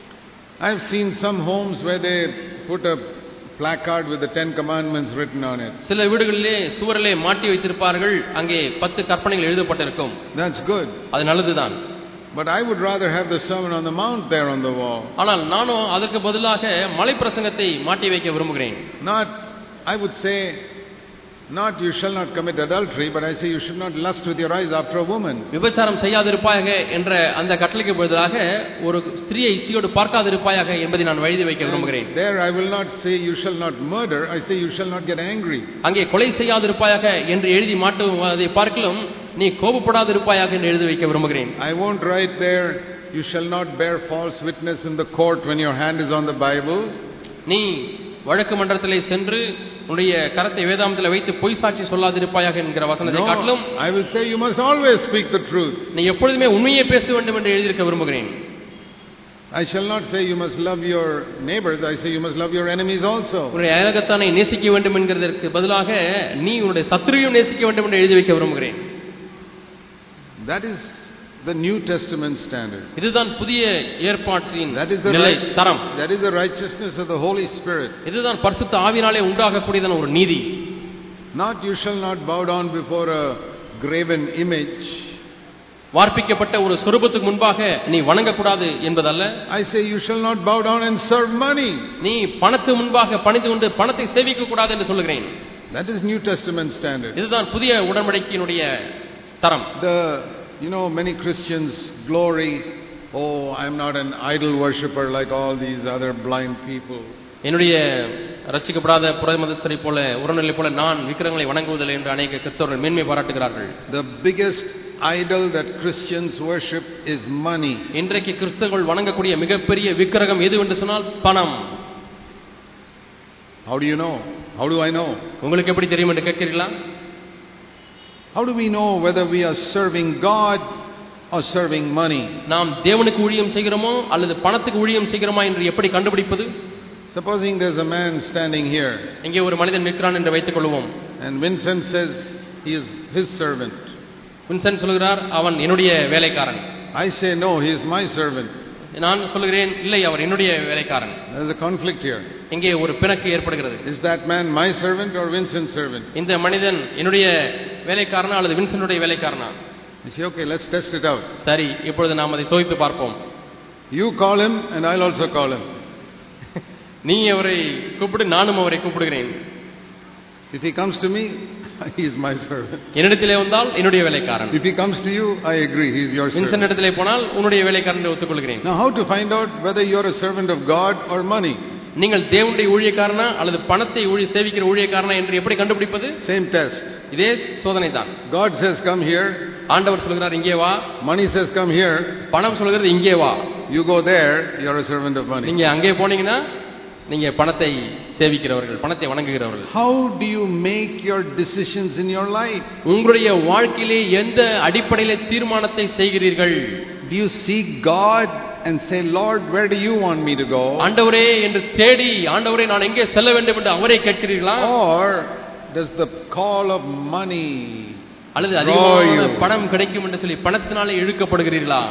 Speaker 1: I have seen some homes where they put a placard with the Ten Commandments written on it.
Speaker 2: சில வீடுகளிலே சுவரிலே மாட்டி வைத்திருப்பார்கள், அங்கே பத்து கற்பனைகள் எழுதப்பட்டிருக்கும்.
Speaker 1: That's good.
Speaker 2: அது நல்லதுதான்.
Speaker 1: But I would rather have the Sermon on the Mount there on the wall.
Speaker 2: ஆனால் நானும் அதற்கு பதிலாக மலை பிரசங்கத்தை மாட்டி வைக்க விரும்புகிறேன்.
Speaker 1: Not, I would say, not you shall not commit adultery, but I say you should not lust with your eyes after a woman.
Speaker 2: விபச்சாரம் செய்யாதிருப்பாயாக என்ற அந்த கட்டளைக்கு பதிலாக ஒரு ஸ்திரியை இச்சையோடு பார்க்காதிருப்பாயாக என்பதை நான் எழுதி வைக்க விரும்புகிறேன்.
Speaker 1: There I will not say you shall not murder, I say you shall not get angry.
Speaker 2: அங்கே கொலை செய்யாதிருப்பாயாக என்று எழுதி மாட்டுவதை பார்க்கலாம் நீ கோபப்படாதிருப்பாயாக என்று எழுதி வைக்க விரும்புகிறேன்.
Speaker 1: I won't write there you shall not bear false witness in the court when your hand is on the Bible.
Speaker 2: நீ வழக்கு மன்றத்திலே சென்று உன்னுடைய கரத்தை வேதாந்தத்தில் வைத்து பொய் சாட்சி சொல்லாதிருப்பாயாக என்கிற வசனத்தை காட்டிலும்
Speaker 1: I will say you must always speak the truth.
Speaker 2: நீ எப்பொழுதுமே உண்மையை பேச வேண்டும் என்று எழுதியிருக்க விரும்புகிறேன்.
Speaker 1: I shall not say you must love your neighbors, I say you must love your enemies also.
Speaker 2: உன்னுடைய அயலகத்தானை நேசிக்க வேண்டும் என்கிறதற்கு பதிலாக நீ உன்னுடைய சத்துருவையும் நேசிக்க வேண்டும் என்று எழுதி வைக்க விரும்புகிறேன்.
Speaker 1: That is the New Testament standard.
Speaker 2: இதுதான் புதிய ஏற்பாட்டின்
Speaker 1: That is the
Speaker 2: நிலை
Speaker 1: right,
Speaker 2: தரம்.
Speaker 1: that is the righteousness of the Holy Spirit.
Speaker 2: இதுதான் பரிசுத்த ஆவியினாலே உண்டாகக்கூடியதான ஒரு நீதி.
Speaker 1: Not you shall not bow down before a graven image.
Speaker 2: வார்ப்பிக்கப்பட்ட ஒரு சொரூபத்துக்கு முன்பாக நீ வணங்கக்கூடாது என்பதல்ல.
Speaker 1: I say you shall not bow down and serve money.
Speaker 2: நீ பணத்துக்கு முன்பாக பணிந்து கொண்டு பணத்தை சேவிக்க கூடாது என்று சொல்கிறேன்.
Speaker 1: That is New Testament standard.
Speaker 2: இதுதான் புதிய உடன்படிக்கையினுடைய தரம்.
Speaker 1: The you know many Christians glory, oh I am not an idol worshipper like all these other blind people.
Speaker 2: என்னுடைய ரட்சிக்கப்படாத புறமதஸ்தரை போல உறநிலை போல நான் விக்கிரகங்களை வணங்குவதில்லை என்று அநேக கிறிஸ்தவர்கள் மேன்மை பாராட்டுகிறார்கள்.
Speaker 1: The biggest idol that Christians worship is money.
Speaker 2: இன்றைக்கு கிறிஸ்தவர்கள் வணங்கக்கூடிய மிகப்பெரிய விக்கிரகம் எது என்று சொன்னால் பணம்.
Speaker 1: How do you know? How do I know?
Speaker 2: உங்களுக்கு எப்படி தெரியும் என்று கேட்கிறீர்களா?
Speaker 1: How do we know whether we are serving God or serving money?
Speaker 2: நாம் தேவனுக்கு ஊழியம் செய்கிறோமோ அல்லது பணத்துக்கு ஊழியம் செய்கிறோமா என்று எப்படி கண்டுபிடிப்பது?
Speaker 1: Supposing there's a man standing here.
Speaker 2: இங்கே ஒரு மனிதன் நிற்கிறான் என்று வைத்துக் கொள்வோம்.
Speaker 1: And Vincent says he is his servant.
Speaker 2: Vincent சொல்கிறார் அவன் என்னுடைய வேலைக்காரன்.
Speaker 1: I say no, he is my servant.
Speaker 2: நான் சொல்கிறேன் இல்லை அவர் என்னுடைய வேலைக்காரன்.
Speaker 1: There's a conflict here.
Speaker 2: இங்கே ஒரு பிணக்கு ஏற்படுகிறது.
Speaker 1: Is that man my servant or Vincent's servant?
Speaker 2: இந்த மனிதன் என்னுடைய வேலைக்காரனா அல்லது வின்சென்ட்டுடைய வேலைக்காரனா?
Speaker 1: You say okay, let's test it out.
Speaker 2: சரி, இப்பொழுது நாம் அதை சோதித்து பார்ப்போம்.
Speaker 1: You call him and I'll also call him.
Speaker 2: நீ அவரை கூப்பிடு நானும் அவரை கூப்பிடுகிறேன்.
Speaker 1: If he comes to me, he is my servant.
Speaker 2: என்னிடத்திலே வந்தால் என்னுடைய வேலைக்காரன்.
Speaker 1: If he comes to you, I agree, he is your servant.
Speaker 2: Vincent இடத்திலே போனால் உன்னுடைய வேலைக்காரன் என்று ஒத்துக்கொள்கிறேன்.
Speaker 1: Now how to find out whether you are a servant of God or money?
Speaker 2: நீங்கள் தேவனுடைய ஊழியக்காரனா அல்லது பணத்தை ஊழிய சேவிக்கிற ஊழியக்காரனா என்று எப்படி கண்டுபிடிப்பது?
Speaker 1: Same test.
Speaker 2: இதே சோதனை தான்.
Speaker 1: God says come here.
Speaker 2: ஆண்டவர் சொல்கிறார் இங்கே வா.
Speaker 1: Money says come here.
Speaker 2: பணம் சொல்கிறது இங்கே வா.
Speaker 1: You go there, you are a servant of money.
Speaker 2: நீங்க அங்கே போனீங்கன்னா நீங்க பணத்தை சேவிக்கிறவர்கள், பணத்தை வணங்குகிறவர்கள்.
Speaker 1: How do you make your decisions in your life?
Speaker 2: உங்களுடைய வாழ்க்கையிலே எந்த அடிப்படையிலே தீர்மானத்தை செய்கிறீர்கள்?
Speaker 1: Do you seek God and say, Lord, where do you want me to go?
Speaker 2: ஆண்டவரே என்று தேடி ஆண்டவரே நான் எங்கே செல்ல வேண்டும் என்று அவரே கேட்கிறீர்களா?
Speaker 1: Or does the call of money
Speaker 2: அல்லது அதிகமான பணம் கிடைக்கும் என்று சொல்லி பணத்தினாலே இழுக்கப்படுகிறீர்களா?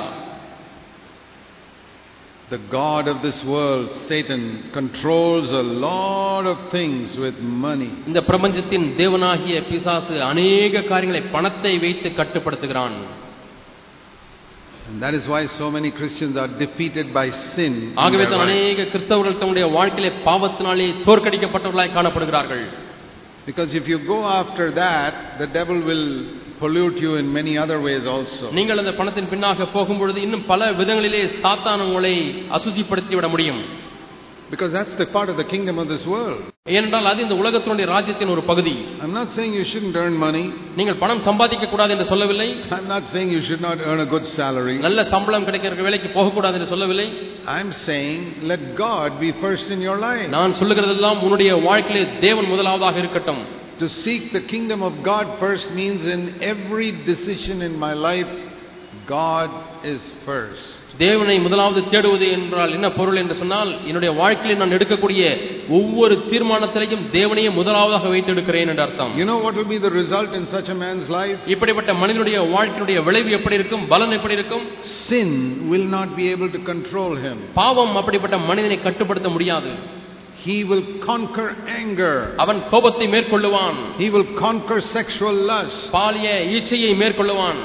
Speaker 1: The god of this world, Satan, controls a lot of things with money.
Speaker 2: இந்த பிரபஞ்சத்தின் தேவனாகிய பிசாசு अनेक காரியங்களை பணத்தை வைத்து கட்டுப்படுத்துகிறான்.
Speaker 1: And that is why so many Christians are defeated by sin.
Speaker 2: ஆகவே தான் अनेक கிறிஸ்தவர்கள் தங்களுடைய வாழ்க்கையிலே பாவத்தினாலே தோற்கடிக்கப்பட்டவர்களாய் காணப்படுகிறார்கள்.
Speaker 1: Because if you go after that, the devil will pollute you in many other ways also.
Speaker 2: நீங்கள் அந்த பணத்தின் பின்னாக போகும்பொழுது இன்னும் பல விதங்களிலே சாத்தான் உங்களை அசுசிப்படுத்தி விட முடியும்.
Speaker 1: Because that's the part of the kingdom of this world.
Speaker 2: ஏனென்றால் அது இந்த உலகத்தினுடைய ராஜ்யத்தின் ஒரு பகுதி.
Speaker 1: I'm not saying you shouldn't earn money.
Speaker 2: நீங்கள் பணம் சம்பாதிக்க கூடாது என்று சொல்லவில்லை.
Speaker 1: I'm not saying you should not earn a good salary.
Speaker 2: நல்ல சம்பளம் கிடைக்கிற வேலைக்கு போக கூடாது என்று சொல்லவில்லை.
Speaker 1: I'm saying let God be first in your life.
Speaker 2: நான் சொல்லுகிறதெல்லாம் உன்னுடைய வாழ்க்கையிலே தேவன் முதலாவதாக இருக்கட்டும்.
Speaker 1: To seek the kingdom of God first means in every decision in my life God is first.
Speaker 2: தேவனை முதலாவது தேடுவது என்றால் என்ன பொருள் என்று சொன்னால் என்னுடைய வாழ்க்கையில் நான் எடுக்கக்கூடிய ஒவ்வொரு தீர்மானத்திலையும் தேவனையே முதலாவதாக வைத்து எடுக்கிறேன் என்று அர்த்தம்.
Speaker 1: You know what will be the result in such a man's life?
Speaker 2: இப்படிப்பட்ட மனிதனுடைய வாழ்க்கையுடைய விளைவு எப்படி இருக்கும், பலன் எப்படி இருக்கும்?
Speaker 1: Sin will not be able to control him.
Speaker 2: பாவம் அப்படிப்பட்ட மனிதனை கட்டுப்படுத்த முடியாது.
Speaker 1: He will conquer anger.
Speaker 2: அவன் கோபத்தை மேற்கொள்ளுவான்.
Speaker 1: He will conquer sexual lust.
Speaker 2: பாலிய இச்சையை மேற்கொள்ளுவான்.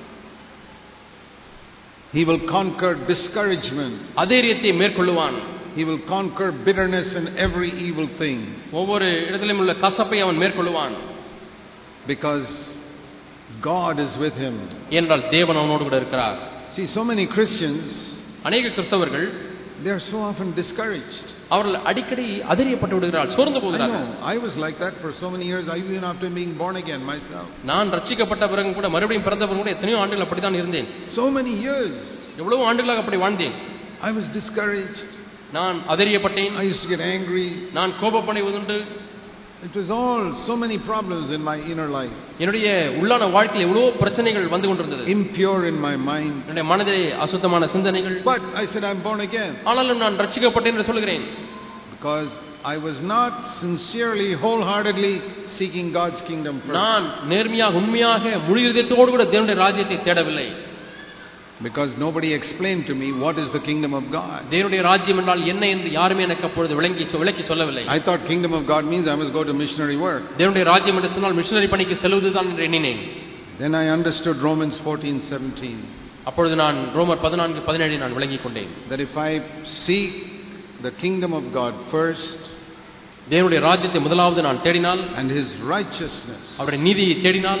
Speaker 1: He will conquer discouragement.
Speaker 2: அதேரியத்தை மேற்கொள்ளுவான்.
Speaker 1: He will conquer bitterness and every evil thing.
Speaker 2: ஒவ்வொரு இடத்திலும் உள்ள கசப்பை அவன் மேற்கொள்ளுவான்.
Speaker 1: Because God is with him.
Speaker 2: என்றால் தேவன் அவனோடு கூட இருக்கிறார்.
Speaker 1: See, so many Christians,
Speaker 2: அநேக கிறிஸ்தவர்கள்
Speaker 1: they are so often discouraged.
Speaker 2: அவர்கள் அடிக்கடி அதிரியப்பட்டு விடுகிறார்கள், சோர்ந்து போகிறார்கள்.
Speaker 1: I was like that for so many years, even after being born again myself.
Speaker 2: நான் ரட்சிக்கப்பட்ட பிறகு கூட மறுபடியும் பிறந்த பிறகு கூட எத்தனையோ ஆண்டுகள் அப்படித்தான் இருந்தேன்.
Speaker 1: So many years.
Speaker 2: எவ்வளவு ஆண்டுகளாக அப்படி வாழ்ந்தேன்.
Speaker 1: I was discouraged.
Speaker 2: நான் அதிரியப்பட்டேன்.
Speaker 1: I used to get angry.
Speaker 2: நான் கோபப்படுவதுண்டு.
Speaker 1: It was all so many problems in my inner life.
Speaker 2: என்னுடைய உள்ளான வாழ்க்கையில் எவ்வளவு பிரச்சனைகள் வந்து கொண்டிருந்தது.
Speaker 1: Impure in my mind.
Speaker 2: என்னுடைய மனதிலே அசுத்தமான சிந்தனைகள்.
Speaker 1: But I said I'm born again.
Speaker 2: ஆனாலும் நான் ரட்சிக்கப்பட்டேன் என்று சொல்கிறேன்.
Speaker 1: Because I was not sincerely, wholeheartedly seeking God's kingdom first.
Speaker 2: நான் நேர்மையாக உண்மையாக முழு இதயத்தோடு கூட தேவனுடைய ராஜ்யத்தை தேடவில்லை.
Speaker 1: Because nobody explained to me what is the kingdom of God.
Speaker 2: தேவனுடைய ராஜ்யம் என்றால் என்ன என்று யாருமே எனக்கு அப்பொழுது விளங்கி விளக்கி சொல்லவில்லை.
Speaker 1: I thought kingdom of God means I must go to missionary work.
Speaker 2: தேவனுடைய ராஜ்யம் என்று சொன்னால் மிஷனரி பணிக்கு செல்வதுதான் என்று எண்ணினேன்.
Speaker 1: Then I understood Romans fourteen seventeen.
Speaker 2: அப்பொழுது நான் ரோமர் பதினான்கு பதினேழு நான் விளங்கிக் கொண்டேன்.
Speaker 1: That if I seek the kingdom of God first,
Speaker 2: தேவனுடைய ராஜ்யத்தை முதலாவது நான் தேடினால்,
Speaker 1: and his righteousness,
Speaker 2: அவருடைய நீதியை தேடினால்,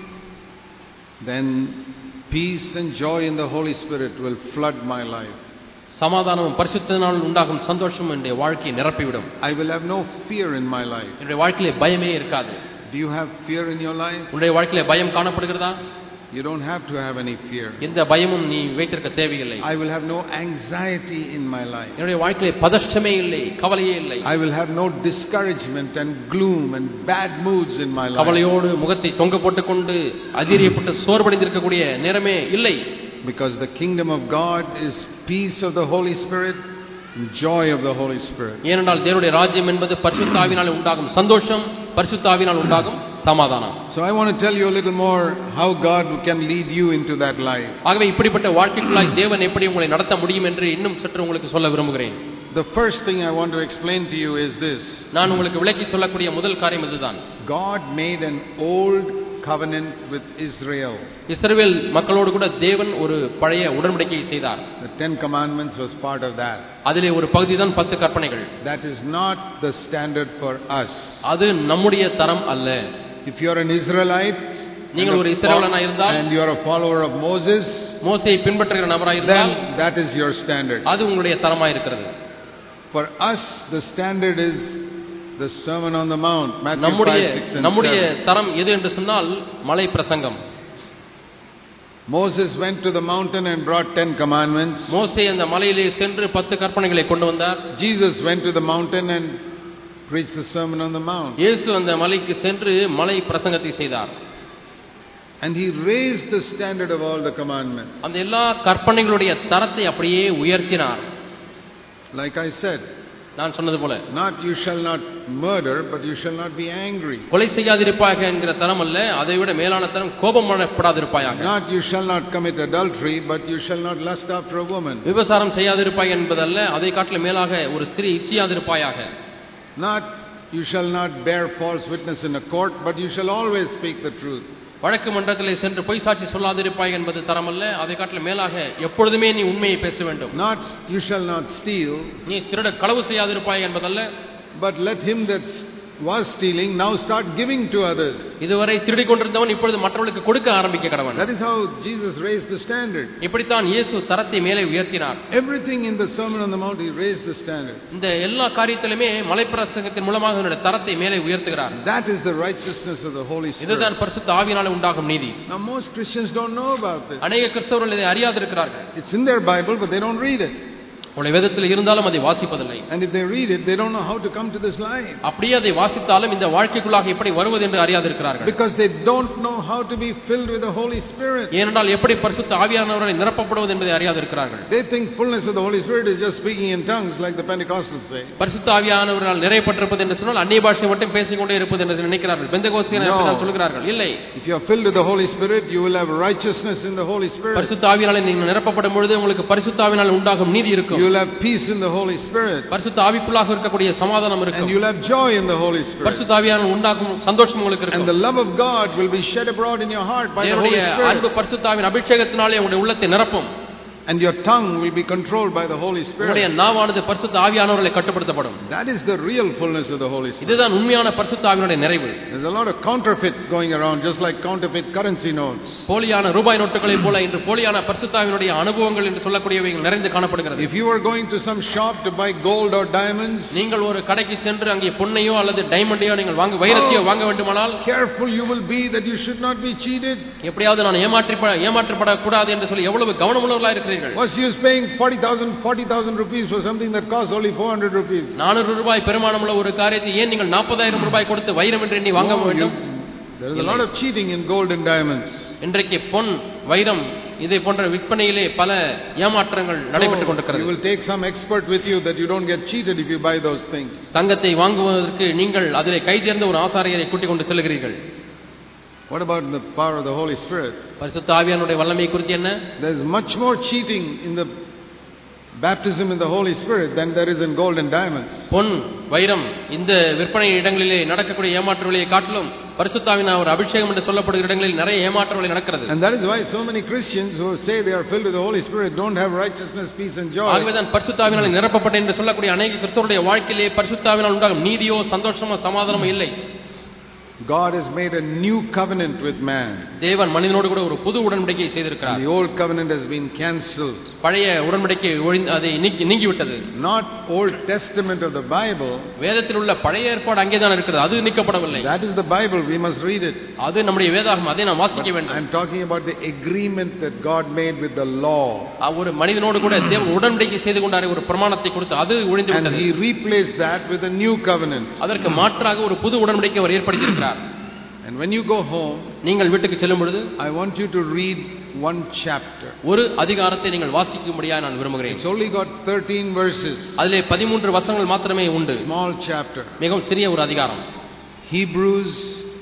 Speaker 1: then peace and joy in the Holy Spirit will flood my life.
Speaker 2: சமாதானமும் பரிசுத்தத்தினால் உண்டாகும் சந்தோஷம் என்னுடைய வாழ்க்கையை நிரப்பிவிடும்.
Speaker 1: I will have no fear in my life.
Speaker 2: என்னுடைய வாழ்க்கையிலே பயமே இருக்காது.
Speaker 1: Do you have fear in your life?
Speaker 2: உன்னுடைய வாழ்க்கையிலே பயம் காணப்படுகிறதா?
Speaker 1: You don't have to have any fear.
Speaker 2: எந்த பயமும் நீ வைத்திருக்க தேவையில்லை.
Speaker 1: I will have no anxiety in my life.
Speaker 2: என்னுடைய வாழ்க்கையிலே பதஷ்டமே இல்லை, கவலையே இல்லை.
Speaker 1: I will have no discouragement and gloom and bad moods in my life.
Speaker 2: கவலையோடு முகத்தை தொங்க போட்டுக்கொண்டு அதிரியப்பட்டு சோர்வடைந்திருக்கக்கூடிய நேரமே இல்லை.
Speaker 1: Because the kingdom of God is peace of the Holy Spirit and joy of the Holy Spirit.
Speaker 2: ஏனென்றால் தேவனுடைய ராஜ்யம் என்பது பரிசுத்த ஆவியினால் உண்டாகும் சந்தோஷம், பரிசுத்த ஆவியினால் உண்டாகும் சமாதானம்.
Speaker 1: So I want to tell you a little more how God can lead you into that life.
Speaker 2: ஆகவே இப்படிப்பட்ட வாழ்க்கைக்குள்ளாய் தேவன் எப்படி உங்களை நடத்த முடியும் என்று இன்னும் சற்று உங்களுக்கு சொல்ல விரும்புகிறேன்.
Speaker 1: The first thing I want to explain to you is this.
Speaker 2: நான் உங்களுக்கு விளக்கி சொல்லக்கூடிய முதல் காரியம் இதுதான்.
Speaker 1: God made an old covenant with Israel.
Speaker 2: இஸ்ரவேல் மக்களோடு கூட தேவன் ஒரு பழைய உடன்படிக்கையை செய்தார்.
Speaker 1: The Ten Commandments was part of that.
Speaker 2: அதிலே ஒரு பகுதி தான் பத்து கற்பனைகள்.
Speaker 1: That is not the standard for us.
Speaker 2: அது நம்முடைய தரம் அல்ல.
Speaker 1: If you are an Israelite,
Speaker 2: நீங்கள் ஒரு இஸ்ரவேலனாய் இருந்தால்,
Speaker 1: and you are a follower of Moses,
Speaker 2: மோசேயை பின்பற்றுகிற நபராய் இருந்தால்,
Speaker 1: then that is your standard.
Speaker 2: அது உங்களுடைய தரமாய் இருக்கிறது.
Speaker 1: For us the standard is the Sermon on the Mount, Matthew five, six and
Speaker 2: நம்முடைய
Speaker 1: seven.
Speaker 2: தரம் எது என்று சொன்னால் மலை பிரசங்கம்.
Speaker 1: Moses went to the mountain and brought ten commandments.
Speaker 2: மோசே அந்த மலையிலே சென்று பத்து கற்பனைகளை கொண்டு வந்தார்.
Speaker 1: Jesus went to the mountain and preached the Sermon on the Mount.
Speaker 2: இயேசு அந்த மலைக்கு சென்று மலை பிரசங்கத்தை செய்தார்.
Speaker 1: And he raised the standard of all the commandments.
Speaker 2: அந்த எல்லா கற்பனைகளுடைய தரத்தை அப்படியே உயர்த்தினார்.
Speaker 1: Like I said,
Speaker 2: நான் சொன்னது போல,
Speaker 1: not you shall not murder, but you shall not be angry.
Speaker 2: கொலை செய்யாதிருப்பாயாக என்கிற தரம் அல்ல, அதை விட மேலான தரம் கோபப்படாதிருப்பாயாக.
Speaker 1: Not you shall not commit adultery, but you shall not lust after a woman.
Speaker 2: விபசாரம் செய்யாதிருப்பாய் என்பதல்ல, அதை காட்டிலும் மேலாக ஒரு ஸ்திரீ இச்சியாதிருப்பாயாக.
Speaker 1: Not you shall not bear false witness in a court, but you shall always speak the truth.
Speaker 2: வழக்கு மன்றத்திலே சென்று பொய் சாட்சி சொல்லாதிருப்பாய் என்பது தரம் அல்ல, அதை காட்டிலும் மேலாக எப்பொழுதுமே நீ உண்மையை பேச வேண்டும்.
Speaker 1: Not you shall not steal,
Speaker 2: நீ திருட களவு செய்யாதிருப்பாய் என்பதல்ல,
Speaker 1: but let him that was stealing now start giving to others.
Speaker 2: இதுவரை திருடிக் கொண்டிருந்தவன் இப்பொழுது மற்றவர்களுக்கு கொடுக்க ஆரம்பிக்க கடவன்.
Speaker 1: That is how Jesus raised the standard.
Speaker 2: இப்படித்தான் இயேசு தரத்தை மேலே உயர்த்தினார்.
Speaker 1: Everything in the Sermon on the Mount he raised the standard.
Speaker 2: இந்த எல்லா காரியத்திலுமே மலை பிரசங்கத்தின் மூலமாக அவருடைய தரத்தை மேலே உயர்த்துகிறார்.
Speaker 1: That is the righteousness of the Holy Spirit.
Speaker 2: இதுதான் பரிசுத்த ஆவியினாலே உண்டாகும் நீதி.
Speaker 1: Now most Christians don't know about this.
Speaker 2: அநேக கிறிஸ்தவர்கள் இதை அறியாதிருக்கிறார்கள்.
Speaker 1: It's in their Bible but they don't read it.
Speaker 2: அவருடைய வேதத்தில் இருந்தாலும் அதை வாசிப்பதில்லை.
Speaker 1: And if they read it, they don't know how to come to this life.
Speaker 2: அப்படியே அதை வாசித்தாலும் இந்த வாழ்க்கைக்குள்ளாக எப்படி வருவது என்று அறியாதிருக்கிறார்கள்.
Speaker 1: Because they don't know how to be filled with the Holy Spirit.
Speaker 2: ஏனென்றால் எப்படி பரிசுத்த ஆவியானவரால் நிரப்பப்படுவது என்பதை அறியாதிருக்கிறார்கள்.
Speaker 1: They think fullness of the Holy Spirit is just speaking in tongues like the Pentecostals say.
Speaker 2: பரிசுத்த ஆவியானவரால் நிறையப்பட்டிருப்பது என்று சொன்னால் அந்நிய பாஷை மட்டும் பேசிக்கொண்டே இருப்பது என்று நினைக்கிறார்கள். பெந்தெகோஸ்தியர்கள் அப்படி தான் சொல்கிறார்கள். இல்லை.
Speaker 1: If you are filled with the Holy Spirit, you will have righteousness in the Holy Spirit.
Speaker 2: பரிசுத்த ஆவியானவரால் நீங்கள் நிரப்பப்படும் பொழுது உங்களுக்கு பரிசுத்த ஆவியானவரால் உண்டாகும் நீதி இருக்கும்.
Speaker 1: You will have peace in the Holy Spirit.
Speaker 2: பரிசுத்த ஆவிக்குள்ளாக இருக்கக்கூடிய சமாதானம் இருக்கும்.
Speaker 1: And you will have joy in the Holy Spirit.
Speaker 2: பரிசுத்த ஆவியானவர் உண்டாகும் சந்தோஷம் உங்களுக்கு இருக்கும்.
Speaker 1: And the love of God will be shed abroad in your heart by the Holy Spirit.
Speaker 2: அன்பு பரிசுத்த ஆவியின் அபிஷேகத்தினாலே உங்களுடைய உள்ளத்தை நிரப்பும்.
Speaker 1: And your tongue will be controlled by the Holy Spirit.
Speaker 2: உங்களுடைய நாவானது பரிசுத்த ஆவியானவரால் கட்டுப்படுத்தப்படும்.
Speaker 1: That is the real fullness of the Holy Spirit.
Speaker 2: இதுதான் உண்மையான பரிசுத்த ஆவியினுடைய நிறைவு.
Speaker 1: There's a lot of counterfeit going around, just like counterfeit currency notes.
Speaker 2: போலியான ரூபாய் நோட்டுகளை போல இன்று போலியான பரிசுத்த ஆவியினுடைய அனுபவங்கள் என்று சொல்லக்கூடியவைகள் நிறைந்து காணப்படுகிறது.
Speaker 1: If you are going to some shop to buy gold or diamonds,
Speaker 2: நீங்கள் ஒரு கடைக்கு சென்று அங்கே பொன்னையோ அல்லது டைமண்டையோ நீங்கள் வாங்க வைரத்தையோ வாங்க வேண்டுமானால்
Speaker 1: careful you will be that you should not be cheated.
Speaker 2: எப்படியாவது நான் ஏமாற்றி ஏமாற்றப்பட கூடாது என்று சொல்லி எவ்வளவு கவனமுள்ளவர்களாக இருக்கிறீர்கள்.
Speaker 1: What's use paying forty thousand forty thousand rupees for something that costs only four hundred rupees?
Speaker 2: நானூறு ரூபாய் பெருமானமுள்ள ஒரு காரியத்தை ஏன் நீங்கள் நாற்பதாயிரம் ரூபாய் கொடுத்து வைரம் என்று எண்ணி வாங்க வேண்டும்?
Speaker 1: There is a lot of cheating in gold and diamonds.
Speaker 2: இன்றைக்கு பொன் வைரம் இதை போன்ற விற்பனையிலே பல ஏமாற்றங்கள் நடைபெற்றுக் கொண்டிருக்கிறது.
Speaker 1: You will take some expert with you that you don't get cheated if you buy those things.
Speaker 2: தங்கத்தை வாங்குவதற்கு நீங்கள் அதிலே கை தேர்ந்த ஒரு ஆசாரியரை கூட்டிக் கொண்டு செல்கிறீர்கள்.
Speaker 1: What about the power of the Holy Spirit?
Speaker 2: பரிசுத்த ஆவியானுடைய வல்லமை குறித்து என்ன?
Speaker 1: There is much more cheating in the baptism in the Holy Spirit than there is in gold and diamonds.
Speaker 2: பொன் வைரம் இந்த விற்பனை இடங்களிலே நடக்கக்கூடிய ஏமாற்றுகளை காட்டிலும் பரிசுத்த ஆவியானவர் அபிஷேகம் என்று சொல்லப்படுகிற இடங்களில் நிறைய ஏமாற்றுகளை நடக்கிறது.
Speaker 1: And that is why so many Christians who say they are filled with the Holy Spirit don't have righteousness, peace and joy.
Speaker 2: ஆகவேதான் பரிசுத்த ஆவியானால் நிரப்பப்பட்ட என்று சொல்லக்கூடிய அநேக கிறிஸ்தவருடைய வாழ்க்கையிலே பரிசுத்த ஆவியானால் உண்டாகும் நீதியோ சந்தோஷமோ சமாதானமோ இல்லை.
Speaker 1: God has made a new covenant with man.
Speaker 2: தேவன் மனிதனோடு கூட ஒரு புது உடன்படிக்கையை செய்திருக்கிறார்.
Speaker 1: The old covenant has been cancelled.
Speaker 2: பழைய உடன்படிக்கை அதை நீங்கி விட்டது.
Speaker 1: Not Old Testament of the Bible.
Speaker 2: வேதத்தில் உள்ள பழைய ஏற்பாடு அங்கேதான் இருக்கிறது, அது நீக்கப்படவில்லை.
Speaker 1: That is the Bible, we must read it.
Speaker 2: அது நம்முடைய வேதாகமம், அதை நாம் வாசிக்க வேண்டும்.
Speaker 1: I am talking about the agreement that God made with the law.
Speaker 2: ஒரு மனிதனோடு கூட தேவன் உடன்படிக்கை செய்து கொண்டார், ஒரு பிரமாணத்தை கொடுத்து அது ஒழிந்து விட்டது.
Speaker 1: And he replaced that with a new covenant.
Speaker 2: அதற்கு மாற்றாக ஒரு புது உடன்படிக்கை அவர் ஏற்படுத்தி இருக்கிறார்.
Speaker 1: And when you go home,
Speaker 2: நீங்கள் வீட்டுக்கு செல்லும் பொழுது
Speaker 1: I want you to read one chapter.
Speaker 2: ஒரு அதிகாரத்தை நீங்கள் வாசிக்கும்படியாக நான் விரும்புகிறேன்.
Speaker 1: It's only got thirteen verses.
Speaker 2: அதிலே பதிமூன்று வசனங்கள் மாத்திரமே உண்டு.
Speaker 1: Small chapter.
Speaker 2: மிகவும் சிறிய ஒரு அதிகாரம்.
Speaker 1: Hebrews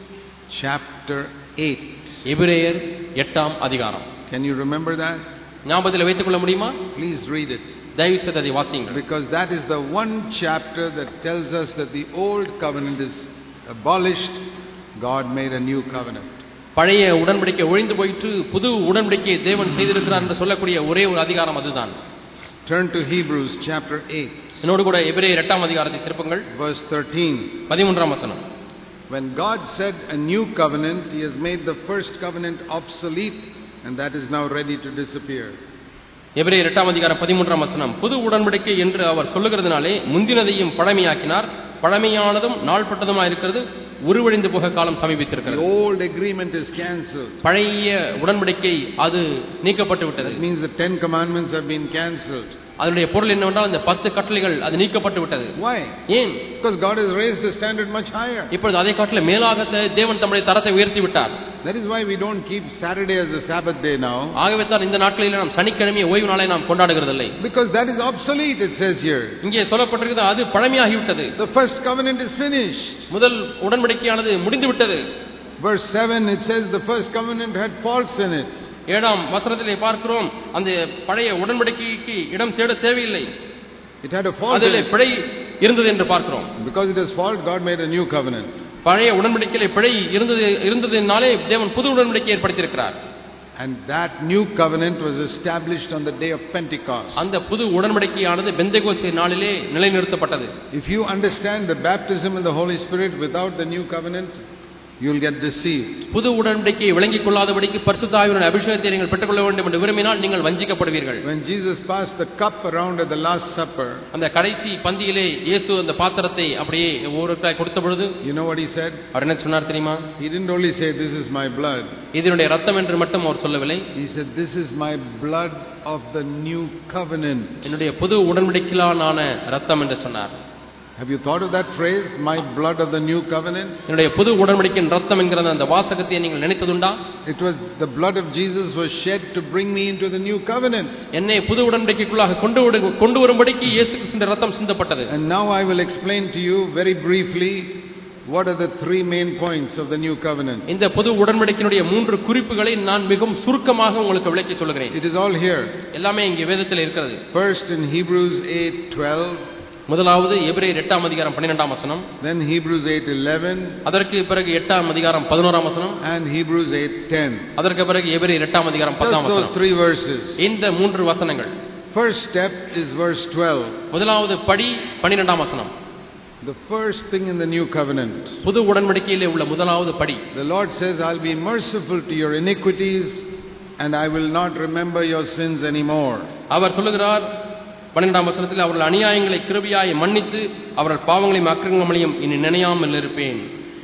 Speaker 1: chapter eight.
Speaker 2: எபிரேயர் எட்டாம் அதிகாரம்.
Speaker 1: Can you remember that?
Speaker 2: ஞாபகத்தில் வைத்துக் கொள்ள முடியுமா?
Speaker 1: Please read it.
Speaker 2: தயவு செய்து அதை வாசியுங்கள்.
Speaker 1: Because that is the one chapter that tells us that the old covenant is abolished. God made a new covenant.
Speaker 2: பழைய உடன்படிக்கை ஒழிந்து போயிட்டு புது உடன்படிக்கையை தேவன் செய்திருக்கிறார் என்று சொல்லக்கூடிய ஒரே ஒரு அதிகாரம் அதுதான்.
Speaker 1: Turn to Hebrews chapter eight.
Speaker 2: என்னோடு கூட எபிரேயர் எட்டாம் அதிகாரத்தை திருப்புங்கள்.
Speaker 1: Verse thirteen.
Speaker 2: பதிமூன்றாம் வசனம்.
Speaker 1: When God said a new covenant, he has made the first covenant obsolete, and that is now ready to disappear.
Speaker 2: எபிரேயர் எட்டாம் அதிகாரம் பதிமூன்றாம் வசனம். புது உடன்படிக்கை என்று அவர் சொல்லுகிறதுனாலே முந்தினதையும் பழமையாக்கினார், பழமையானதும் நாள்பட்டதுமா இருக்கிறது, உருவழிந்து போக காலம் சமீபித்திருக்கிறது.
Speaker 1: The old agreement is cancelled.
Speaker 2: பழைய உடன்படிக்கை அது நீக்கப்பட்டு விட்டது.
Speaker 1: That means the ten commandments have been cancelled.
Speaker 2: அதனுடைய பொருள் என்னவென்றால் இந்த பத்து கட்டளைகள் அது நீக்கப்பட்டு விட்டது.
Speaker 1: Why?
Speaker 2: ஏன்?
Speaker 1: Because God has raised the standard much higher.
Speaker 2: இப்பொழுது அதை காட்டிலும் மேலாக தேவன் தம்முடைய தரத்தை உயர்த்தி விட்டார்.
Speaker 1: That is why we don't keep Saturday as the Sabbath day now.
Speaker 2: ஆகவே தான் இந்த நாட்களில் நாம் சனிக்கிழமை ஓய்வு நாளை நாம் கொண்டாடுகிறதில்லை.
Speaker 1: Because that is obsolete, it says here.
Speaker 2: இங்கே சொல்லப்பட்டிருக்கிறது அது பழமையாகி விட்டது.
Speaker 1: The first covenant is finished.
Speaker 2: முதல் உடன்படிக்கையானது முடிந்து விட்டது.
Speaker 1: Verse seven, it says the first covenant had faults in it.
Speaker 2: ஏழாம் வசனத்திலே பார்க்கிறோம் அந்த பழைய உடன்படிக்கைக்கு இடம் தேட தேவையில்லை.
Speaker 1: It had a fault.
Speaker 2: அதிலே பிழை இருந்தது என்று பார்க்கிறோம்.
Speaker 1: Because it has fault, God made a new covenant.
Speaker 2: பழைய உடன்படிக்கையிலே பிழை இருந்தது இருந்ததினாலே தேவன் புது உடன்படிக்கையை ஏற்படுத்தி இருக்கிறார்.
Speaker 1: And that new covenant was established on the day of Pentecost.
Speaker 2: அந்த புது உடன்படிக்கையானது பெந்தெகோஸ்தே நாளிலே நிலைநிறுத்தப்பட்டது.
Speaker 1: If you understand the baptism in the Holy Spirit without the new covenant, you will get deceived.
Speaker 2: புது உடன்படிக்கையை விளங்கிக் கொள்ளாதபடிக்கு பரிசுத்த ஆவியானவருடைய அபிஷேகத்தை நீங்கள் பெற்றுக்கொள்ள வேண்டும் என்று விரும்பினால் நீங்கள் வஞ்சிக்கப்படுவீர்கள்.
Speaker 1: When Jesus passed the cup around at the last supper,
Speaker 2: அந்த கடைசி பந்தியிலே இயேசு அந்த பாத்திரத்தை அப்படியே ஒவ்வொருவருக்காய் கொடுத்த பொழுது,
Speaker 1: you know what he said?
Speaker 2: அவர் என்ன சொன்னார் தெரியுமா?
Speaker 1: He didn't only say this is my blood.
Speaker 2: இதனுடைய ரத்தம் என்று மட்டும் அவர் சொல்லவில்லை.
Speaker 1: He said this is my blood of the new covenant.
Speaker 2: என்னுடைய புது உடன்படிக்கையிலான ரத்தம் என்று சொன்னார்.
Speaker 1: Have you thought of that phrase, my blood of the new covenant?
Speaker 2: என்னுடைய புது உடன்படிக்கையின் ரத்தம் என்கிற அந்த வாசகத்தை நீங்கள் நினைத்ததுண்டா?
Speaker 1: It was the blood of Jesus was shed to bring me into the new covenant.
Speaker 2: என்னை புது உடன்படிக்கைக்குள்ளாக கொண்டு கொண்டு வரும்படிக்கு இயேசு கிறிஸ்துவின் ரத்தம் சிந்தப்பட்டது.
Speaker 1: And now I will explain to you very briefly what are the three main points of the new covenant.
Speaker 2: இந்த புது உடன்படிக்கையினுடைய மூன்று குறிப்புகளை நான் மிகவும் சுருக்கமாக உங்களுக்கு விளக்கி சொல்கிறேன்.
Speaker 1: It is all here.
Speaker 2: எல்லாமே இங்கே வேதத்தில் இருக்கிறது.
Speaker 1: First in Hebrews eight twelve.
Speaker 2: முதலாவது எபிரேயர் எட்டாம் அதிகாரம் பன்னிரண்டாம் வசனம்.
Speaker 1: Then Hebrews eight eleven.
Speaker 2: அதற்கு பிறகு எட்டாம் அதிகாரம் பதினோராம் வசனம்.
Speaker 1: And Hebrews eight ten.
Speaker 2: அதற்கு பிறகு எபிரேயர் எட்டாம் அதிகாரம் பத்தாம் வசனம்.
Speaker 1: Those three verses.
Speaker 2: இந்த மூன்று வசனங்கள்.
Speaker 1: First step is verse twelve.
Speaker 2: முதலாவது படி பன்னிரண்டாம் வசனம்.
Speaker 1: The first thing in the new covenant.
Speaker 2: புது உடன்படிக்கையிலே உள்ள முதலாவது படி.
Speaker 1: The Lord says, I'll be merciful to your iniquities and I will not remember your sins anymore.
Speaker 2: அவர் சொல்லுகிறார் பன்னிரண்டாம் வசனத்தில், அவர்கள் அநியாயங்களை கிருபையாய் மன்னித்து அவர்கள் பாவங்களையும் அக்கிரமங்களையும் இனி நினையாமல் இருப்பேன்.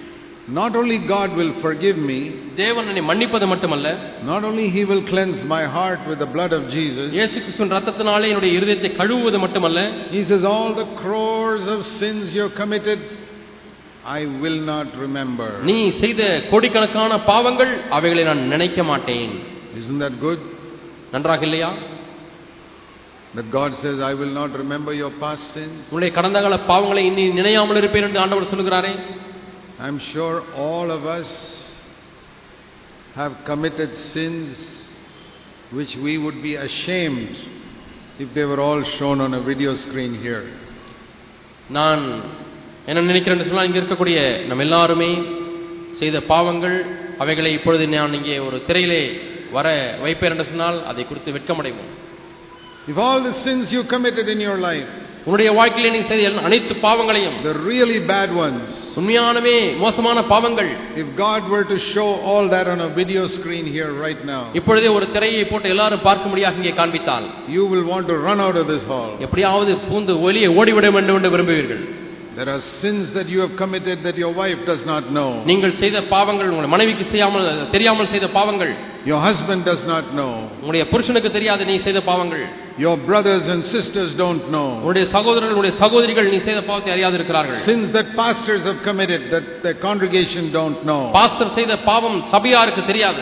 Speaker 1: Not only God will forgive me,
Speaker 2: தேவன் என்னை மன்னிப்பது மட்டுமல்ல,
Speaker 1: not only he will cleanse my heart with the blood of Jesus,
Speaker 2: இயேசு கிறிஸ்துவின் இரத்தத்தினாலே என்னுடைய இருதயத்தை கழுவுவது மட்டுமல்ல,
Speaker 1: he says all the crores of sins you have committed I will not remember.
Speaker 2: நீ செய்த கோடிக்கணக்கான பாவங்கள் அவைகளை நான் நினைக்க மாட்டேன்.
Speaker 1: Isn't that good?
Speaker 2: நன்றாக இல்லையா?
Speaker 1: That God says, I will not remember your past sins.
Speaker 2: உன்னுடைய கடந்த கால பாவங்களை இனி நினையாமல் இருப்பேன் என்று ஆண்டவர் சொல்கிறாரே.
Speaker 1: I'm sure all of us have committed sins which we would be ashamed if they were all shown on a video screen here.
Speaker 2: நான் என்ன நினைக்கிறேன் சொன்னால், இங்கே இருக்கக்கூடிய நம்ம எல்லாருமே செய்த பாவங்கள் அவைகளை இப்பொழுது நான் இங்கே ஒரு திரையிலே வர வைப்பேன் என்று சொன்னால் அதை குறித்து வெட்கமடைவோம்.
Speaker 1: If all the sins you committed in your life,
Speaker 2: உன்னுடைய வாழ்க்கையிலே நீ செய்த அனைத்து பாவங்களையும்,
Speaker 1: the really bad ones,
Speaker 2: உண்மையானவே மோசமான பாவங்கள்,
Speaker 1: if God were to show all that on a video screen here right now,
Speaker 2: இப்பொழுதே ஒரு திரையை போட்டு எல்லாரும் பார்க்கும்படியாக இங்கே காண்பித்தால்,
Speaker 1: you will want to run out of this hall.
Speaker 2: எப்படியாவது பூந்து வெளியே ஓடிவிட வேண்டும் என்று விரும்புவீர்கள்.
Speaker 1: There are sins that you have committed that your wife does not know.
Speaker 2: நீங்கள் செய்த பாவங்கள், உங்கள் மனைவிக்கு செய்யாமல் தெரியாமல் செய்த பாவங்கள்,
Speaker 1: your husband does not know.
Speaker 2: உங்களுடைய புருஷனுக்கு தெரியாது நீ செய்த பாவங்கள்.
Speaker 1: Your brothers and sisters don't know.
Speaker 2: உங்களுடைய சகோதரர்கள், உங்களுடைய சகோதரிகள் நீ செய்த பாவத்தை அறியாது இருக்கிறார்கள்.
Speaker 1: Sins that pastors have committed that the congregation don't know.
Speaker 2: Pastor செய்த பாவம் சபையாருக்கு தெரியாது.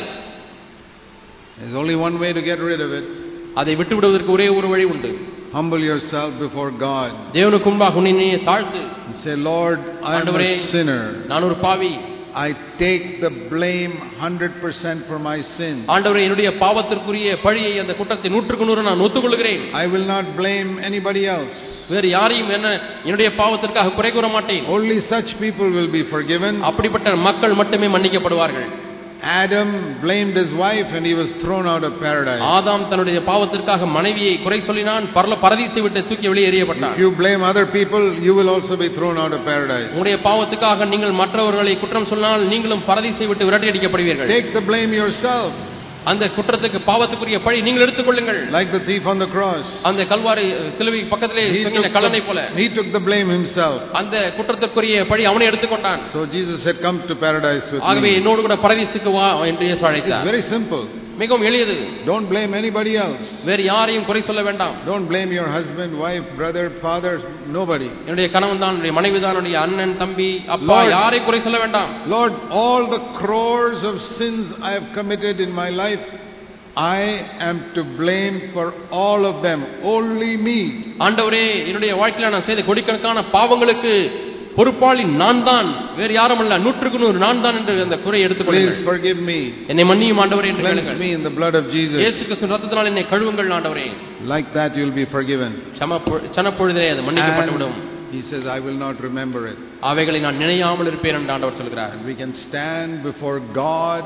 Speaker 1: There's only one way to get rid of it.
Speaker 2: அதை விட்டு விடுவதற்கு ஒரே ஒரு வழி உண்டு.
Speaker 1: Humble yourself before God.
Speaker 2: தேவனுக்கு முன்பாக உன்னை நீ தாழ்த்து.
Speaker 1: Say, Lord, I am a sinner.
Speaker 2: நான் ஒரு பாவி.
Speaker 1: I take the blame one hundred percent for my sin.
Speaker 2: ஆண்டவரே, என்னுடைய பாவத்திற்குரிய பழியை, அந்த குற்றத்தை நூற்றுக்கு நூறு நான் ஒத்துக்கொள்கிறேன்.
Speaker 1: I will not blame anybody else.
Speaker 2: வேறு யாரையும் என்ன என்னுடைய பாவத்திற்காக குறை கூற மாட்டேன்.
Speaker 1: Only such people will be forgiven.
Speaker 2: அப்படிப்பட்ட மக்கள் மட்டுமே மன்னிக்கப்படுவார்கள்.
Speaker 1: Adam blamed his wife and he was thrown out of paradise.
Speaker 2: ஆதாம் தன்னுடைய பாவத்திற்காக மனைவியை குறை சொல்லினான், பரல பரதீசை விட்டு தூக்கி வெளியே எறியப்பட்டான்.
Speaker 1: If you blame other people, you will also be thrown out of paradise.
Speaker 2: உங்களுடைய பாவத்துக்காக நீங்கள் மற்றவர்களை குற்றம் சொன்னால் நீங்களும் பரதீசை விட்டு விரட்டி அடிக்கப்படுவீர்கள்.
Speaker 1: Take the blame yourself.
Speaker 2: அந்த குற்றத்துக்கு பாவத்துக்குரிய பழி நீங்கள் எடுத்துக்கொள்ளுங்கள்.
Speaker 1: Like the thief on the cross.
Speaker 2: அந்த கல்வாரி சிலுவை பக்கத்திலே தொங்கின கள்ளனை போல
Speaker 1: he took the blame himself.
Speaker 2: அந்த குற்றத்துக்குரிய பழி அவனே எடுத்துக்கொண்டான்.
Speaker 1: So Jesus said, come to paradise with me.
Speaker 2: ஆகவே என்னோடு கூட பரதீசுக்கு வா என்று இயேசு அழைத்தார்.
Speaker 1: It's very simple.
Speaker 2: மிகவும் எளியது.
Speaker 1: Don't blame anybody else.
Speaker 2: வேறு யாரையும் குறை சொல்ல வேண்டாம்.
Speaker 1: Don't blame your husband, wife, brother, father, nobody.
Speaker 2: என்னுடைய கணவன் தான், என்னுடைய மனைவி தான், என்னுடைய அண்ணன், தம்பி, அப்பா, யாரையும் குறை சொல்ல வேண்டாம்.
Speaker 1: Lord, all the crores of sins I have committed in my life, I am to blame for all of them. Only me.
Speaker 2: ஆண்டவரே, என்னுடைய வாழ்க்கையில நான் செய்த கோடிக்கணக்கான பாவங்களுக்கு பொறுப்பாளி நான் தான், வேறு யாரும் அல்ல, நூற்றுக்கு நூறு நான் தான் என்று அந்த குறை எடுத்துக்கொள்ளுங்கள்.
Speaker 1: Please forgive me.
Speaker 2: என்னை மன்னியும் ஆண்டவரே என்று
Speaker 1: கேளுங்கள். Cleanse me in the blood of Jesus.
Speaker 2: இயேசு கிறிஸ்துவின் இரத்தத்தினால் என்னை கழுவுங்கள் ஆண்டவரே.
Speaker 1: Like that you will be forgiven.
Speaker 2: சனப்பொழுதிலே அது மன்னிக்கப்பட்டுவிடும்.
Speaker 1: He says, I will not remember it.
Speaker 2: அவைகளை நான் நினையாமல் இருப்பேன் என்று ஆண்டவர் சொல்கிறார்.
Speaker 1: And we can stand before God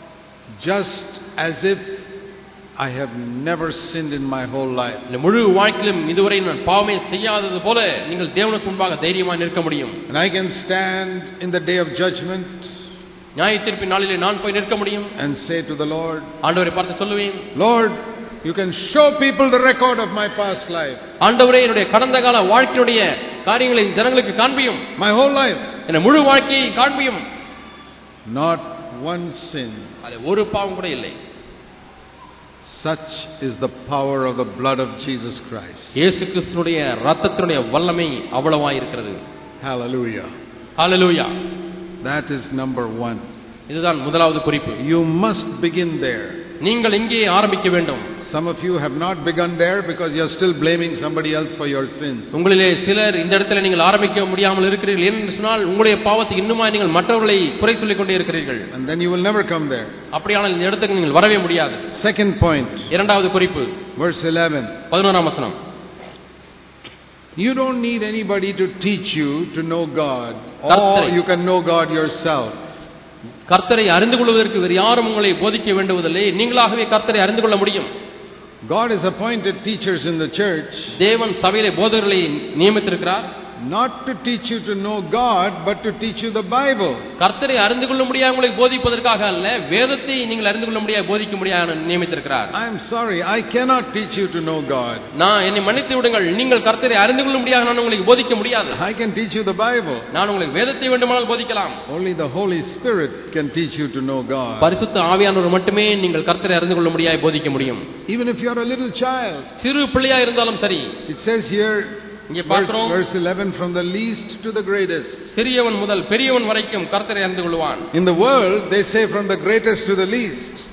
Speaker 1: just as if I have never sinned in my whole life.
Speaker 2: இந்த முழு வாழ்க்கையிலும் இதுவரை நான் பாவமே செய்யாதது போல நீங்கள் தேவனுக்கு முன்பாக தைரியமாக நிற்க முடியும்.
Speaker 1: And I can stand in the day of judgment
Speaker 2: நியாயத்தீர்ப்பின் நாளிலே நான் போய் நிற்க முடியும்.
Speaker 1: and say to the Lord,
Speaker 2: ஆண்டவரை பார்த்து சொல்லுவேன்,
Speaker 1: Lord, you can show people the record of my past life.
Speaker 2: ஆண்டவரே, என்னுடைய கடந்த கால வாழ்க்கையுடைய காரியங்களை ஜனங்களுக்கு காண்பியும்.
Speaker 1: My whole life.
Speaker 2: என் முழு வாழ்க்கையை காண்பியும்.
Speaker 1: Not one sin.
Speaker 2: அதில் ஒரு பாவம் கூட இல்லை.
Speaker 1: Such is the power of the blood of Jesus Christ.
Speaker 2: இயேசு கிறிஸ்துவினுடைய இரத்தத்தினுடைய வல்லமை அவ்வளவாய் இருக்கிறது.
Speaker 1: Hallelujah.
Speaker 2: Hallelujah.
Speaker 1: That is number one.
Speaker 2: இதுதான் முதலாவது குறிப்பு.
Speaker 1: You must begin there.
Speaker 2: நீங்கள் இங்கே ஆரம்பிக்க வேண்டும்.
Speaker 1: Some of you have not begun there because you are still blaming somebody else for your sins.
Speaker 2: உங்களிலே சிலர் இந்த இடத்துல நீங்கள் ஆரம்பிக்க முடியாமல் இருக்கிறீர்கள். ஏனென்று சொன்னால் உங்களுடைய பாவத்தை இன்னுமா நீங்கள் மற்றவர்களை குறை சொல்லிக் கொண்டே இருக்கிறீர்கள்.
Speaker 1: And then you will never come there.
Speaker 2: அப்படியானால் இந்த இடத்துக்கு நீங்கள் வரவே முடியாது.
Speaker 1: Second point.
Speaker 2: இரண்டாவது குறிப்பு.
Speaker 1: Verse eleven.
Speaker 2: பதினோராம் வசனம்.
Speaker 1: You don't need anybody to teach you to know God. Or you can know God yourself.
Speaker 2: கர்த்தரை அறிந்து கொள்வதற்கு வேறு யாரும் உங்களை போதிக்க வேண்டுவதில்லை. நீங்களாகவே கர்த்தரை அறிந்து கொள்ள முடியும்.
Speaker 1: God has appointed teachers in the church.
Speaker 2: தேவன் சபையிலே போதகர்களை நியமித்திருக்கிறார்.
Speaker 1: Not to teach you to know God, but to teach you the Bible.
Speaker 2: கர்த்தரை அறிந்து கொள்ள முடியாது உங்களை போதிப்பதற்காக அல்ல, வேதத்தை நீங்கள் அறிந்து கொள்ள முடியாது போதிக்க முடியாது நியமித்திருக்கிறார்.
Speaker 1: I am sorry, I cannot teach you to know God.
Speaker 2: நான் என்னை மன்னித்து விடுங்கள், நீங்கள் கர்த்தரை அறிந்து கொள்ள முடியாது நான் உங்களுக்கு போதிக்க முடியாது.
Speaker 1: I can teach you the Bible.
Speaker 2: நான் உங்களுக்கு வேதத்தை வேண்டுமானால் போதிக்கலாம்.
Speaker 1: Only the Holy Spirit can teach you to know God.
Speaker 2: பரிசுத்த ஆவியானவர் மட்டுமே நீங்கள் கர்த்தரை அறிந்து கொள்ள முடியாது போதிக்க முடியும்.
Speaker 1: Even if you are a little child.
Speaker 2: சிறு பிள்ளையா இருந்தாலும் சரி.
Speaker 1: It says here,
Speaker 2: verse,
Speaker 1: verse eleven, from the least to the greatest.
Speaker 2: சிறியவன் முதல் பெரியவன் வரைக்கும் கர்த்தரை அறிந்து கொள்வான்.
Speaker 1: In the world they say from the greatest to the least.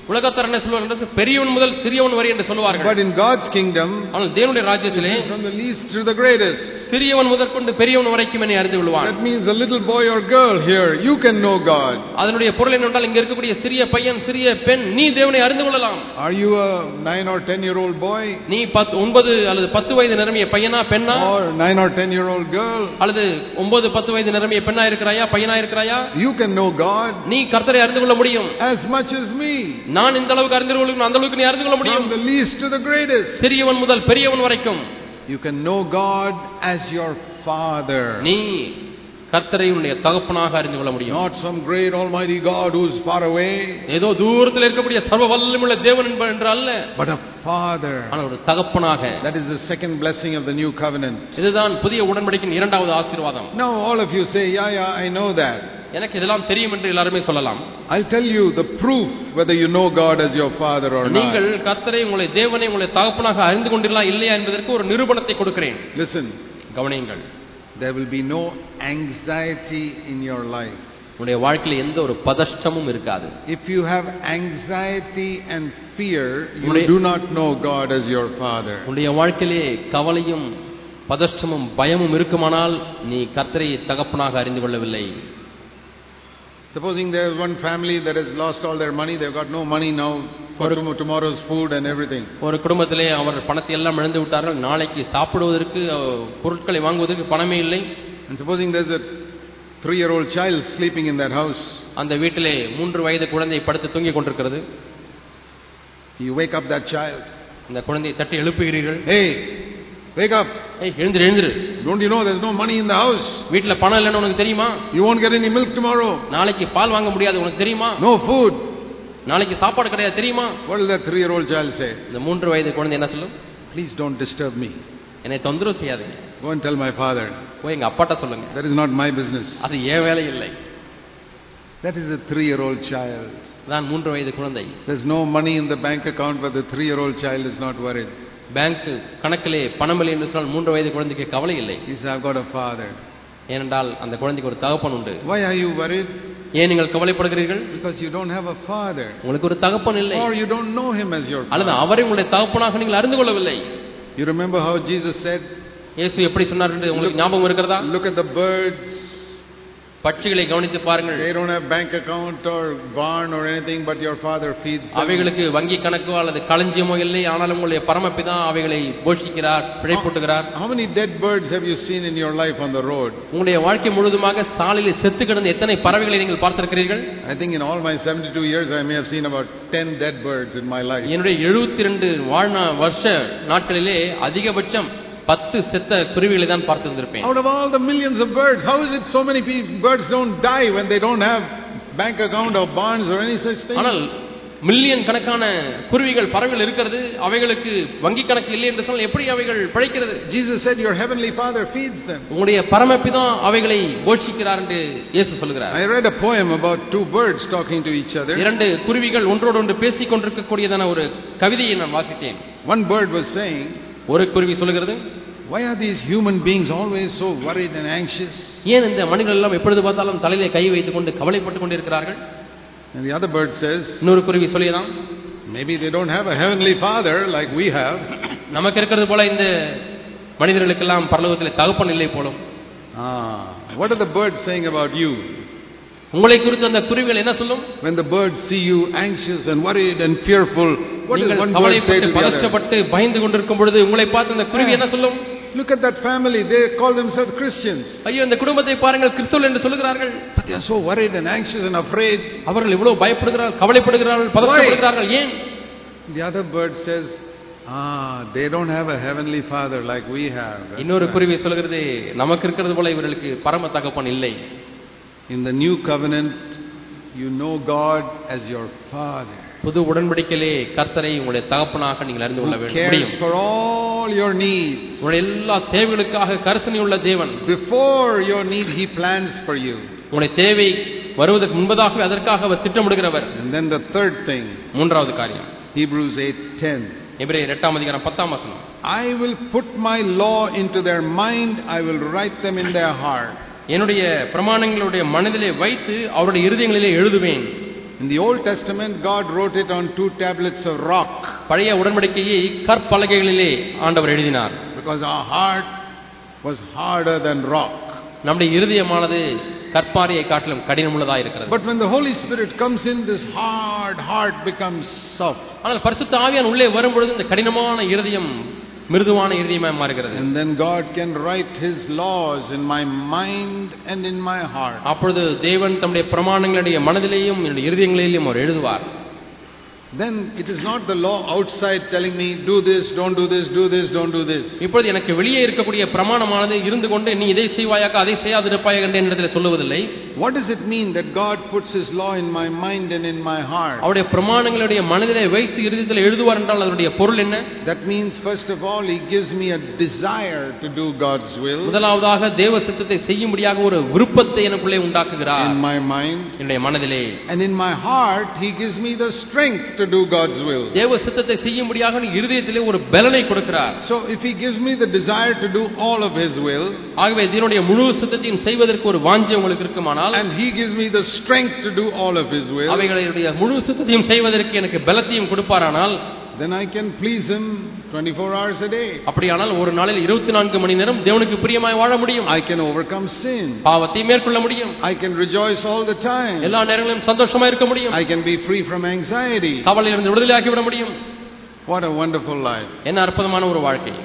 Speaker 2: உலகத்தார் என்ன சொல்வார்கள்? பெரியவன் முதல் சிறியவன் வரை என்று சொல்வார்கள்.
Speaker 1: But in God's kingdom,
Speaker 2: ஆனால் தேவனுடைய ராஜ்யத்திலே
Speaker 1: from the least to the greatest.
Speaker 2: சிறியவன் முதற்கொண்டு பெரியவன் வரைக்கும் என்னை அறிந்து கொள்வான்.
Speaker 1: That means a little boy or girl here, you can know God.
Speaker 2: அதனுடைய பொருள் என்னவென்றால் இங்க இருக்கக்கூடிய சிறிய பையன் சிறிய பெண் நீ தேவனை அறிந்து கொள்ளலாம்.
Speaker 1: Are you a nine or ten year old boy?
Speaker 2: நீ ஒன்பது அல்லது பத்து வயது நிரம்பிய பையனா பெண்ணா?
Speaker 1: Or nine or ten year old girl?
Speaker 2: அல்லது ஒன்பது பத்து வயது நிரம்பிய பெண்ணா இருக்கிறாயா பையனா இருக்கிறாயா?
Speaker 1: You can know God.
Speaker 2: நீ கர்த்தரை அறிந்து கொள்ள முடியும்.
Speaker 1: As much as me.
Speaker 2: நான் இந்த அளவுக்கு அறிந்து கொள்ள அந்த அளவுக்கு நீ அறிந்து கொள்ள முடியும்.
Speaker 1: From the least to the greatest.
Speaker 2: சிறியவன் முதல் பெரியவன் வரைக்கும்.
Speaker 1: You can know God as your Father.
Speaker 2: நீ கர்த்தரை உன்னுடைய தகப்பனாக அறிந்து கொள்ள முடியும்.
Speaker 1: Not some great almighty God who's far away.
Speaker 2: ஏதோ தூரத்தில் இருக்கக்கூடிய சர்வ வல்லமையுள்ள தேவன் என்று அல்ல.
Speaker 1: But a Father.
Speaker 2: ஆனால் ஒரு தகப்பனாக.
Speaker 1: That is the second blessing of the new covenant.
Speaker 2: இதுதான் புதிய உடன்படிக்கையின் இரண்டாவது ஆசீர்வாதம்.
Speaker 1: Now all of you say, yeah, yeah, I know that.
Speaker 2: எனக்கு இதெல்லாம் தெரியும் என்று எல்லாரும் சொல்லலாம்.
Speaker 1: I'll tell you the proof whether you know God as your Father or not.
Speaker 2: நீங்கள் கர்த்தரை உங்களை தேவனை உங்களை தகப்பனாக அறிந்து கொண்டீர்களா இல்லையா என்பதற்கு ஒரு நிரூபணத்தை கொடுக்கிறேன்.
Speaker 1: Listen.
Speaker 2: கவனியுங்கள்.
Speaker 1: There will be no anxiety in your life.
Speaker 2: உங்களுடைய வாழ்க்கையில் எந்த ஒரு பதஷ்டமும் இருக்காது.
Speaker 1: If you have anxiety and fear, you do not know God as your Father.
Speaker 2: உங்களுடைய வாழ்க்கையிலே கவலையும் பதஷ்டமும் பயமும் இருக்குமானால் நீ கர்த்தரை தகப்பனாக அறிந்து கொள்ளவில்லை.
Speaker 1: Supposing there is one family that has lost all their money, they've got no money now for tomorrow's food and everything.
Speaker 2: ஒரு குடும்பத்திலே அவர் பணத்தை எல்லாம் இழந்து விட்டார்கள். நாளைக்கு சாப்பிடுவதற்கு பொருட்களை வாங்குவதற்கு பணமே இல்லை.
Speaker 1: And supposing there's a three year old child sleeping in that house.
Speaker 2: அந்த வீட்டிலே மூன்று வயது குழந்தை படுத்து தூங்கிக் கொண்டிருக்கிறது.
Speaker 1: You wake up that child.
Speaker 2: இந்த குழந்தையை தட்டி எழுப்புகிறீர்கள்.
Speaker 1: Hey, wake up.
Speaker 2: ஏய் எழுந்திரு எழுந்திரு.
Speaker 1: Don't you know there's no money in the house?
Speaker 2: வீட்ல பணம் இல்லன்னு உனக்கு தெரியுமா?
Speaker 1: You won't get any milk tomorrow.
Speaker 2: நாளைக்கு பால் வாங்க முடியாது உனக்கு தெரியுமா?
Speaker 1: No food.
Speaker 2: நாளைக்கு சாப்பாடு கிடையாது தெரியுமா?
Speaker 1: What will that three year old child say?
Speaker 2: இந்த மூன்று வயது குழந்தை என்ன சொல்லும்?
Speaker 1: Please don't disturb me.
Speaker 2: என்னை தொந்தரவு செய்யாதீங்க.
Speaker 1: Go and tell my father.
Speaker 2: போய் எங்க அப்பாட்ட சொல்லுங்க.
Speaker 1: That is not my business.
Speaker 2: அது ஏன் வேலை இல்லை.
Speaker 1: That is a three year old child.
Speaker 2: தான் மூன்று வயது குழந்தை.
Speaker 1: There's no money in the bank account, but the three year old child is not worried.
Speaker 2: Bank கணக்கிலே பணம் இல்லை என்று சொன்னால் மூன்று வயது குழந்தைக்கு கவலை இல்லை.
Speaker 1: He says, I've got a father.
Speaker 2: ஏனென்றால் அந்த குழந்தைக்கு ஒரு தகப்பன் உண்டு.
Speaker 1: Why are you worried?
Speaker 2: ஏன் நீங்கள் கவலைப்படுகிறீர்கள்?
Speaker 1: Because you don't have a father.
Speaker 2: உங்களுக்கு ஒரு தகப்பன் இல்லை.
Speaker 1: Or you don't know him as your father.
Speaker 2: அல்லது அவரை உங்களுடைய தகப்பனாக நீங்கள் அறிந்து கொள்ளவில்லை.
Speaker 1: You remember how Jesus said?
Speaker 2: இயேசு எப்படி சொன்னார் என்று உங்களுக்கு ஞாபகம் இருக்கிறதா?
Speaker 1: Look at the birds.
Speaker 2: பட்சிகளை கவனித்து பாருங்கள்.
Speaker 1: They don't have bank account or barn or anything, but your father feeds them.
Speaker 2: அவைகளுக்கு வங்கி கணக்கோ அல்லது களஞ்சியமோ இல்லை, ஆனாலும் உங்களுடைய பரமபிதா அவைகளை போஷிக்கிறார், பிழைப்பூட்டுகிறார்.
Speaker 1: How many dead birds have you seen in your life on the road?
Speaker 2: உங்களுடைய வாழ்க்கை முழுதுமாக சாலையில் செத்து கிடந்த எத்தனை பறவைகளை நீங்கள் பார்த்திருக்கிறீர்கள்?
Speaker 1: I think in all my seventy-two years I may have seen about ten dead birds in my life.
Speaker 2: என்னுடைய எழுபத்தி இரண்டு வாழ்நா வருஷ நாட்களிலே அதிகபட்சம் பத்து செத்த குருவிகளை தான் பார்த்திருந்திருப்பேன்.
Speaker 1: Out of all the millions of birds, how is it so many birds don't die when they don't have bank account or barns or any such thing?
Speaker 2: ஆனால் மில்லியன் கணக்கான குருவிகள் பறவைகள் இருக்கிறது, அவைகளுக்கு வங்கி கணக்கு இல்லை என்று சொன்னால் எப்படி அவைகள் பிழைக்கிறது?
Speaker 1: Jesus said your heavenly father feeds them.
Speaker 2: உங்களுடைய பரமபிதா அவைகளை போஷிக்கிறார் என்று இயேசு சொல்கிறார்.
Speaker 1: I read a poem about two birds talking to each other.
Speaker 2: இரண்டு குருவிகள் ஒன்றோடு ஒன்று பேசிக் கொண்டிருக்கக்கூடியதான ஒரு கவிதையை நான் வாசித்தேன்.
Speaker 1: One bird was saying,
Speaker 2: ஒரு குருவி சொல்கிறது,
Speaker 1: why are these human beings always so worried and anxious?
Speaker 2: ஏன் இந்த மனிதர்கள் எல்லாம் எப்பொழுது பார்த்தாலும் தலையிலே கை வைத்துக் கொண்டு கவலைப்பட்டுக் கொண்டிருக்கிறார்கள்?
Speaker 1: And the other bird says,
Speaker 2: இன்னொரு குருவி சொல்லியதாம்,
Speaker 1: maybe they don't have a heavenly father like we have.
Speaker 2: நமக்கு இருக்கிறது போல இந்த மனிதர்களுக்கெல்லாம் பரலோகத்திலே தகப்பன் இல்லை போலும்.
Speaker 1: Ah, what are the birds saying about you?
Speaker 2: உங்களை குறித்து அந்த குருவிகள் என்ன சொல்லும்?
Speaker 1: When the birds see you anxious and worried and fearful, what does one bird say to the other?
Speaker 2: பதஷ்டப்பட்டு பயந்து கொண்டிருக்கும் பொழுது உங்களை பார்த்து அந்த குருவி என்ன சொல்லும்?
Speaker 1: Look at that family, they call themselves Christians.
Speaker 2: ஐயோ இந்த குடும்பத்தை பாருங்கள், கிறிஸ்தவர்கள் என்று சொல்கிறார்கள்.
Speaker 1: But they are so worried and anxious and afraid.
Speaker 2: அவர்கள் இவ்வளவு பயப்படுகிறார்கள், கவலைப்படுகிறார்கள், பதஷ்டப்படுகிறார்கள். ஏன்?
Speaker 1: The other bird says, ah, they don't have a heavenly father like we have.
Speaker 2: இன்னொரு குருவி சொல்கிறது, நமக்கு இருக்கிறது போல இவர்களுக்கு பரம தகப்பன் இல்லை.
Speaker 1: In the new covenant, you know God as your father.
Speaker 2: புது உடன்படிக்கையிலே கர்த்தரை உங்களுடைய தகப்பனாக நீங்கள் அறிந்து கொள்ள வேண்டும்.
Speaker 1: Cares for all your needs.
Speaker 2: உங்களுடைய எல்லா தேவைகளுக்காக கரிசனை உள்ள தேவன்.
Speaker 1: Before your need, he plans for you.
Speaker 2: உங்களுடைய தேவை வருவதற்கு முன்பதாகவே அதற்காக அவர் திட்டமிடுகிறவர்.
Speaker 1: And then the third thing.
Speaker 2: மூன்றாவது காரியம்.
Speaker 1: Hebrews eight ten.
Speaker 2: எபிரேயர் எட்டாம் அதிகாரம் பத்தாம் வசனம்.
Speaker 1: I will put my law into their mind, I will write them in their heart.
Speaker 2: என்னுடைய பிரமாணங்களுடைய மனதிலே வைத்து அவருடைய இருதயங்களிலே எழுதுவேன்.
Speaker 1: In In the Old Testament, God wrote it on two tablets of rock.
Speaker 2: பழைய உடன்படிக்கையை கற்பலகைகளிலே ஆண்டவர் எழுதினார்.
Speaker 1: Because our heart was harder than rock.
Speaker 2: நம்முடைய இருதயமானது கற்பாரியை காட்டிலும் கடினமுள்ளதா இருக்கிறது.
Speaker 1: But when the Holy Spirit comes in, this hard heart becomes soft.
Speaker 2: ஆனால் பரிசுத்த ஆவியானவர் உள்ளே வரும்பொழுது இந்த கடினமான இருதயம் மிருதுவான இருதயமாய் மாறுகிறது.
Speaker 1: And then God can write his laws in my mind and in my heart.
Speaker 2: அப்பொழுது தேவன் தம்முடைய பிரமாணங்களுடைய மனதிலேயும் என்னுடைய இருதயங்களிலேயும் அவர் எழுதுவார்.
Speaker 1: Then it is not the law outside telling me do this, don't do this, do this, don't do this.
Speaker 2: இப்பொழுது எனக்கு வெளியே இருக்கக்கூடிய பிரமாணமானது இருந்து கொண்டு நீ இதை செய்வாயாக அதை செய்யாதிருப்பாயாக என்று என்னிடத்தில் சொல்லுவதில்லை.
Speaker 1: What does it mean that God puts his law in my mind and in my heart?
Speaker 2: அவருடைய பிரமாணங்களுடைய மனதிலே வைத்து இருதயத்தில் எழுதுவார் என்றால் அதனுடைய பொருள் என்ன?
Speaker 1: That means first of all he gives me a desire to do God's will.
Speaker 2: முதலாவதாக தேவ சித்தத்தை செய்யும்படியாக ஒரு விருப்பத்தை எனக்குள்ளே உண்டாக்குகிறார்.
Speaker 1: In my mind,
Speaker 2: என்னுடைய மனதிலே.
Speaker 1: And in my heart he gives me the strength to do God's will.
Speaker 2: தேவ சித்தத்தை செய்யும்படியாக இருதயத்திலே ஒரு பலனை கொடுக்கிறார்.
Speaker 1: So if he gives me the desire to do all of his will,
Speaker 2: ஆகவே தேவனுடைய முழு சித்தத்தையும் செய்வதற்கு ஒரு வாஞ்சை உங்களுக்கு இருக்குமானால்,
Speaker 1: and he gives me the strength to do all of his will,
Speaker 2: அவைகளுடைய முழு சித்தத்தையும் செய்வதற்கு எனக்கு பலத்தையும் கொடுப்பாரானால்,
Speaker 1: then I can please him twenty-four hours a day.
Speaker 2: அப்படியானால் ஒரு நாளில் இருபத்தி நான்கு மணி நேரம் தேவனுக்கு பிரியமாய் வாழ முடியும்.
Speaker 1: I can overcome sin.
Speaker 2: பாவத்தை மேற்கொள்ள முடியும்.
Speaker 1: I can rejoice all the time.
Speaker 2: எல்லா நேரங்களிலும் சந்தோஷமா இருக்க முடியும்.
Speaker 1: I can be free from anxiety.
Speaker 2: கவலையிலிருந்து விடுதலையாகி விட முடியும்.
Speaker 1: What a wonderful life.
Speaker 2: என்ன அற்புதமான ஒரு வாழ்க்கை.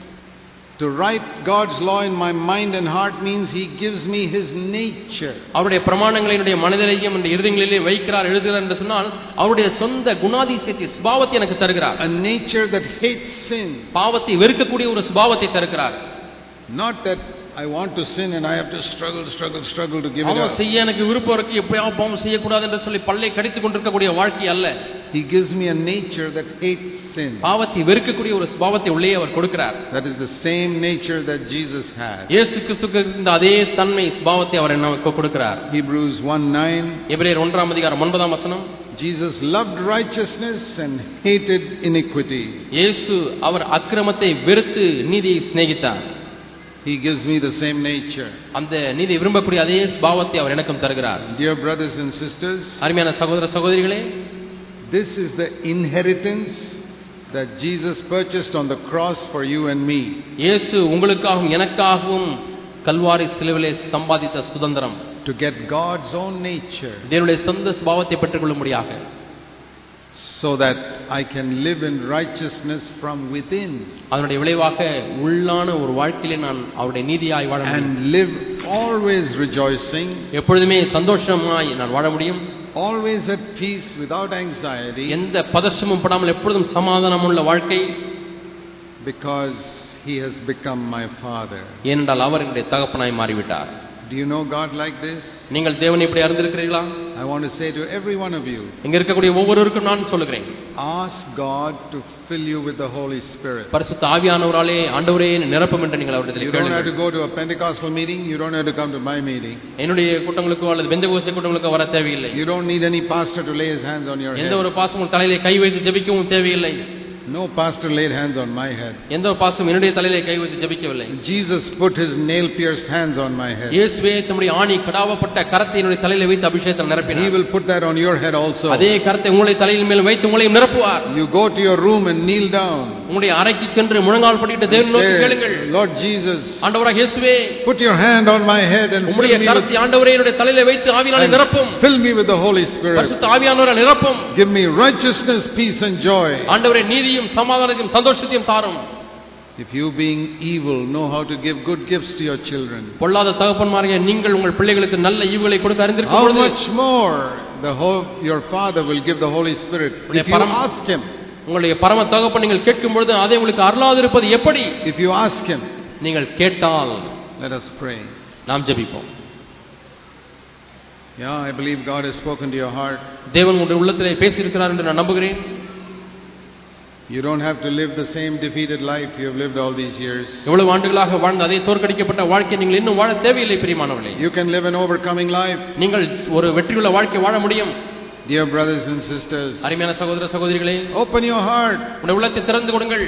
Speaker 1: To write God's law in my mind and heart means he gives me his nature.
Speaker 2: அவருடைய பிரமாணங்களை என்னுடைய மனதிலேயும் என்னுடைய இருதயங்களிலே வைக்கிறார், எழுதுகிறார் என்று சொன்னால் அவருடைய சொந்த குணாதிசயத்தை சுபாவத்தை எனக்கு தருகிறார்.
Speaker 1: A nature that hates sin.
Speaker 2: பாவத்தை வெறுக்கக்கூடிய ஒரு சுபாவத்தை தருகிறார்.
Speaker 1: Not that I want to sin and I have to struggle struggle struggle to give it up.
Speaker 2: செய்ய எனக்கு விருப்பம் இருக்கு, எப்பயாவது பாவம் செய்ய கூடாது என்று சொல்லி பல்லை கடித்துக் கொண்டிருக்கக்கூடிய வாழ்க்கை அல்ல.
Speaker 1: He gives me a nature that hates sin.
Speaker 2: பாவத்தை வெறுக்கக்கூடிய ஒரு சுபாவத்தை உள்ளே அவர் கொடுக்கிறார்.
Speaker 1: That is the same nature that Jesus had.
Speaker 2: இயேசு கிறிஸ்துவுக்கு இருந்த அதே தன்மை சுபாவத்தை அவர் நமக்கு கொடுக்கிறார்.
Speaker 1: Hebrews one nine.
Speaker 2: எபிரேயர் ஒன்றாம் அதிகாரம் ஒன்பதாம் வசனம்.
Speaker 1: Jesus loved righteousness and hated iniquity.
Speaker 2: இயேசு அவர் அக்கிரமத்தை வெறுத்து நீதியை சிநேகித்தார்.
Speaker 1: He gives me the same nature.
Speaker 2: அந்த நீதியை விரும்பக்கூடிய அதே சுபாவத்தை அவர் எனக்கும் தருகிறார்.
Speaker 1: Dear brothers and sisters,
Speaker 2: அருமையான சகோதர சகோதரிகளே,
Speaker 1: this is the inheritance that Jesus purchased on the cross for you and me.
Speaker 2: இயேசு உங்களுக்காகவும் எனக்காகவும் கல்வாரி சிலுவையிலே சம்பாதித்த சுதந்திரம்.
Speaker 1: To get God's own nature.
Speaker 2: தேவனுடைய சொந்த சுபாவத்தை பெற்றுக்கொள்ளும்படியாக.
Speaker 1: So that I can live in righteousness from within.
Speaker 2: அதனுடைய விளைவாக உள்ளான ஒரு வாழ்க்கையிலே நான் அவருடைய நீதியாய் வாழ முடியும்.
Speaker 1: And live always rejoicing.
Speaker 2: எப்பொழுதுமே சந்தோஷமாய் நான் வாழ முடியும்.
Speaker 1: Always at peace without anxiety.
Speaker 2: எந்த பதற்றமும் படாமல் எப்பொழுதும் சமாதானமுள்ள வாழ்க்கை.
Speaker 1: Because he has become my father.
Speaker 2: ஏனென்றால் அவர் என்னுடைய தகப்பனாய் மாறிவிட்டார்.
Speaker 1: Do you know God like this?
Speaker 2: நீங்கள் தேவனை இப்படி அறிந்திருக்கிறீர்களா?
Speaker 1: I want to say to every one of you,
Speaker 2: இங்க இருக்கக்கூடிய ஒவ்வொருவருக்கும் நான் சொல்லுகிறேன்,
Speaker 1: ask God to fill you with the Holy Spirit.
Speaker 2: பரிசுத்த ஆவியானவராலே ஆண்டவரே நிரப்பும் என்று நீங்கள் அவரிடத்தில்
Speaker 1: கேளுங்கள். You don't have
Speaker 2: கேளுங்கள்.
Speaker 1: to go to a Pentecostal meeting, you don't have to come to my meeting.
Speaker 2: என்னுடைய கூட்டங்களுக்கோ அல்லது பெந்தகோஸ்தே கூட்டங்களுக்கோ வர தேவையில்லை.
Speaker 1: You don't need any pastor to lay his hands on your head.
Speaker 2: எந்த ஒரு பாஸ்டரும் தலையிலே கை வைத்து ஜெபிக்கவும் தேவையில்லை.
Speaker 1: No pastor laid hands on my head.
Speaker 2: எந்த ஒரு பாஸ்டரும் என்னுடைய தலையிலே கை வைத்து ஜெபிக்கவில்லை.
Speaker 1: Jesus put his nail pierced hands on my head.
Speaker 2: இயேசுவே தம்முடைய ஆணி கடாவப்பட்ட கரத்தை என்னுடைய தலையிலே வைத்து அபிஷேகத்தை நிரப்பினார்.
Speaker 1: He will put that on your head also.
Speaker 2: அதே கரத்தை உங்களுடைய தலையின் மேல் வைத்து உங்களையும் நிரப்புவார்.
Speaker 1: You go to your room and kneel down.
Speaker 2: உங்களுடைய அறைக்கு சென்று முழங்கால் படியிட்டு தேவனை நோக்கி கேளுங்கள்.
Speaker 1: Lord Jesus,
Speaker 2: ஆண்டவராகிய இயேசுவே,
Speaker 1: put your hand on my head and fill
Speaker 2: உம்முடைய
Speaker 1: me
Speaker 2: கரத்தை
Speaker 1: with,
Speaker 2: ஆண்டவரே என்னுடைய தலையிலே வைத்து ஆவியானவரால் நிரப்பும்.
Speaker 1: fill me with the Holy Spirit.
Speaker 2: பரிசுத்த ஆவியானவரால் நிரப்பும்.
Speaker 1: Give me righteousness, peace and joy.
Speaker 2: ஆண்டவரே நீதியும் சமாதானத்தையும் சந்தோஷத்தையும் தாரும்.
Speaker 1: If you being evil know how to give good gifts to your children,
Speaker 2: பொல்லாத தகப்பன்மார்களே நீங்கள் உங்கள் பிள்ளைகளுக்கு நல்ல ஈவுகளை கொடுக்க அறிந்திருக்கும்
Speaker 1: how
Speaker 2: பொழுது
Speaker 1: much more the whole, your Father will give the Holy Spirit if you ask him.
Speaker 2: உங்களுடைய பரம தகப்பன் நீங்கள் கேட்கும் பொழுது அதை உங்களுக்கு அருளாதிருப்பது எப்படி?
Speaker 1: If you ask him.
Speaker 2: நீங்கள் கேட்டால்.
Speaker 1: Let us pray.
Speaker 2: நாம் ஜெபிப்போம்.
Speaker 1: Yeah, I believe God has spoken to your heart.
Speaker 2: தேவன் உங்களுடைய உள்ளத்திலே பேசி இருக்கிறார் என்று நான் நம்புகிறேன்.
Speaker 1: You don't have to live the same defeated life you have lived all these years.
Speaker 2: எவ்வளவு ஆண்டுகளாக வாழ்ந்த அதே தோற்கடிக்கப்பட்ட வாழ்க்கை நீங்கள் இன்னும் வாழ தேவையில்லை பிரியமானவர்களே.
Speaker 1: You can live an overcoming life.
Speaker 2: நீங்கள் ஒரு வெற்றியுள்ள வாழ்க்கை வாழ முடியும்.
Speaker 1: Dear brothers and sisters,
Speaker 2: அருமையான சகோதர சகோதரிகளே,
Speaker 1: open your heart.
Speaker 2: உங்களுடைய உள்ளத்தை திறந்து கொடுங்கள்.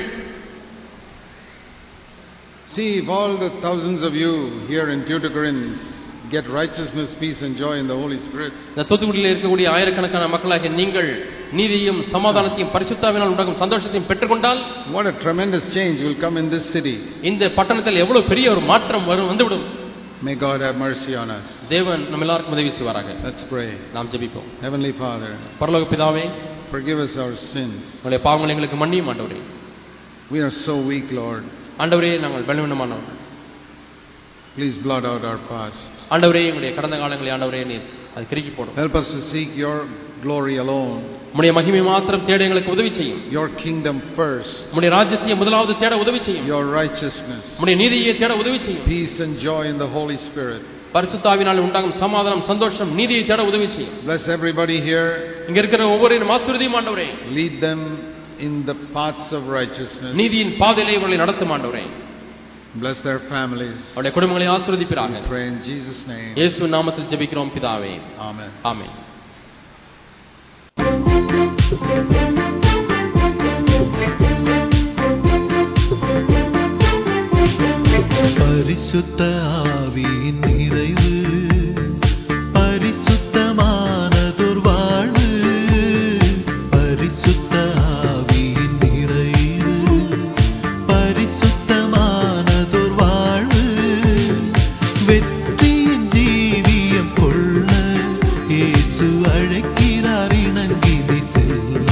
Speaker 1: See, if all the thousands of you here in Tuticorin get righteousness, peace and joy in the Holy Spirit.
Speaker 2: இந்த தூத்துக்குடியில் இருக்கக்கூடிய ஆயிரக்கணக்கான மக்களாகிய நீங்கள் நீதியையும் சமாதானத்தையும் பரிசுத்தாவினால் உண்டாகும் சந்தோஷத்தையும் பெற்றுக்கொண்டால்
Speaker 1: what a tremendous change will come in this city.
Speaker 2: இந்த பட்டணத்தில் எவ்வளவு பெரிய ஒரு மாற்றம் வரும் வந்துவிடும்.
Speaker 1: May God have mercy on us.
Speaker 2: தேவன் நம்ம எல்லாருக்கும் உதவி செய்வாராக.
Speaker 1: Let's pray.
Speaker 2: நாம் ஜெபிப்போம்.
Speaker 1: Heavenly Father,
Speaker 2: பரலோக பிதாவே,
Speaker 1: forgive us our sins.
Speaker 2: நம்முடைய பாவங்களை எங்களுக்கு மன்னியும் ஆண்டவரே.
Speaker 1: We are so weak, Lord.
Speaker 2: ஆண்டவரே, நாங்கள் பலவீனமானவர்கள்.
Speaker 1: Please blot out our past.
Speaker 2: ஆண்டவரே, எங்களுடைய கடந்த காலங்களை ஆண்டவரே நீர் அது கிறுக்கி போடும்.
Speaker 1: Help us to seek your glory alone.
Speaker 2: உம்முடைய மகிமை மாத்திரம் தேட எங்களுக்கு உதவி செய்யும்.
Speaker 1: Your kingdom first.
Speaker 2: உம்முடைய ராஜ்யத்தை முதலாவது தேட உதவி செய்யும்.
Speaker 1: Your righteousness.
Speaker 2: உம்முடைய நீதியை தேட உதவி செய்யும்.
Speaker 1: Peace and joy in the Holy Spirit.
Speaker 2: பரிசுத்தாவினால் உண்டாகும் சமாதானம் சந்தோஷம் நீதியை தேட உதவி செய்யும்.
Speaker 1: Bless everybody here.
Speaker 2: இங்க இருக்கிற ஒவ்வொருவரையும் ஆசீர்வதியும் ஆண்டவரே.
Speaker 1: Lead them in the paths of righteousness.
Speaker 2: நீதியின் பாதையிலே இவர்களை நடத்தும் ஆண்டவரே.
Speaker 1: Bless their families.
Speaker 2: அவருடைய குடும்பங்களை ஆசீர்வதிப்பீராக.
Speaker 1: Pray in Jesus name.
Speaker 2: இயேசு நாமத்தில் ஜெபிக்கிறோம் பிதாவே.
Speaker 1: Amen.
Speaker 2: ஆமென்.
Speaker 3: பரிசுத்த ஆவியின் நிறைவு, பரிசுத்தமானதொரு வாழ்வு, பரிசுத்த ஆவியின் நிறைவு, பரிசுத்தமானதொரு வாழ்வு, வெற்றியின் ஜீவியம் கொள்ள இயேசு அழைக்கிறார் இணங்கினி செல்ல,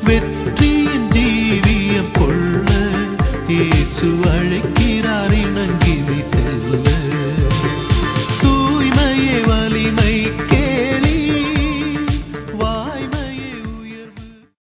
Speaker 3: வெற்றியின் ஜீவியம் கொள்ள இயேசு அழைக்கிறார் இணங்கி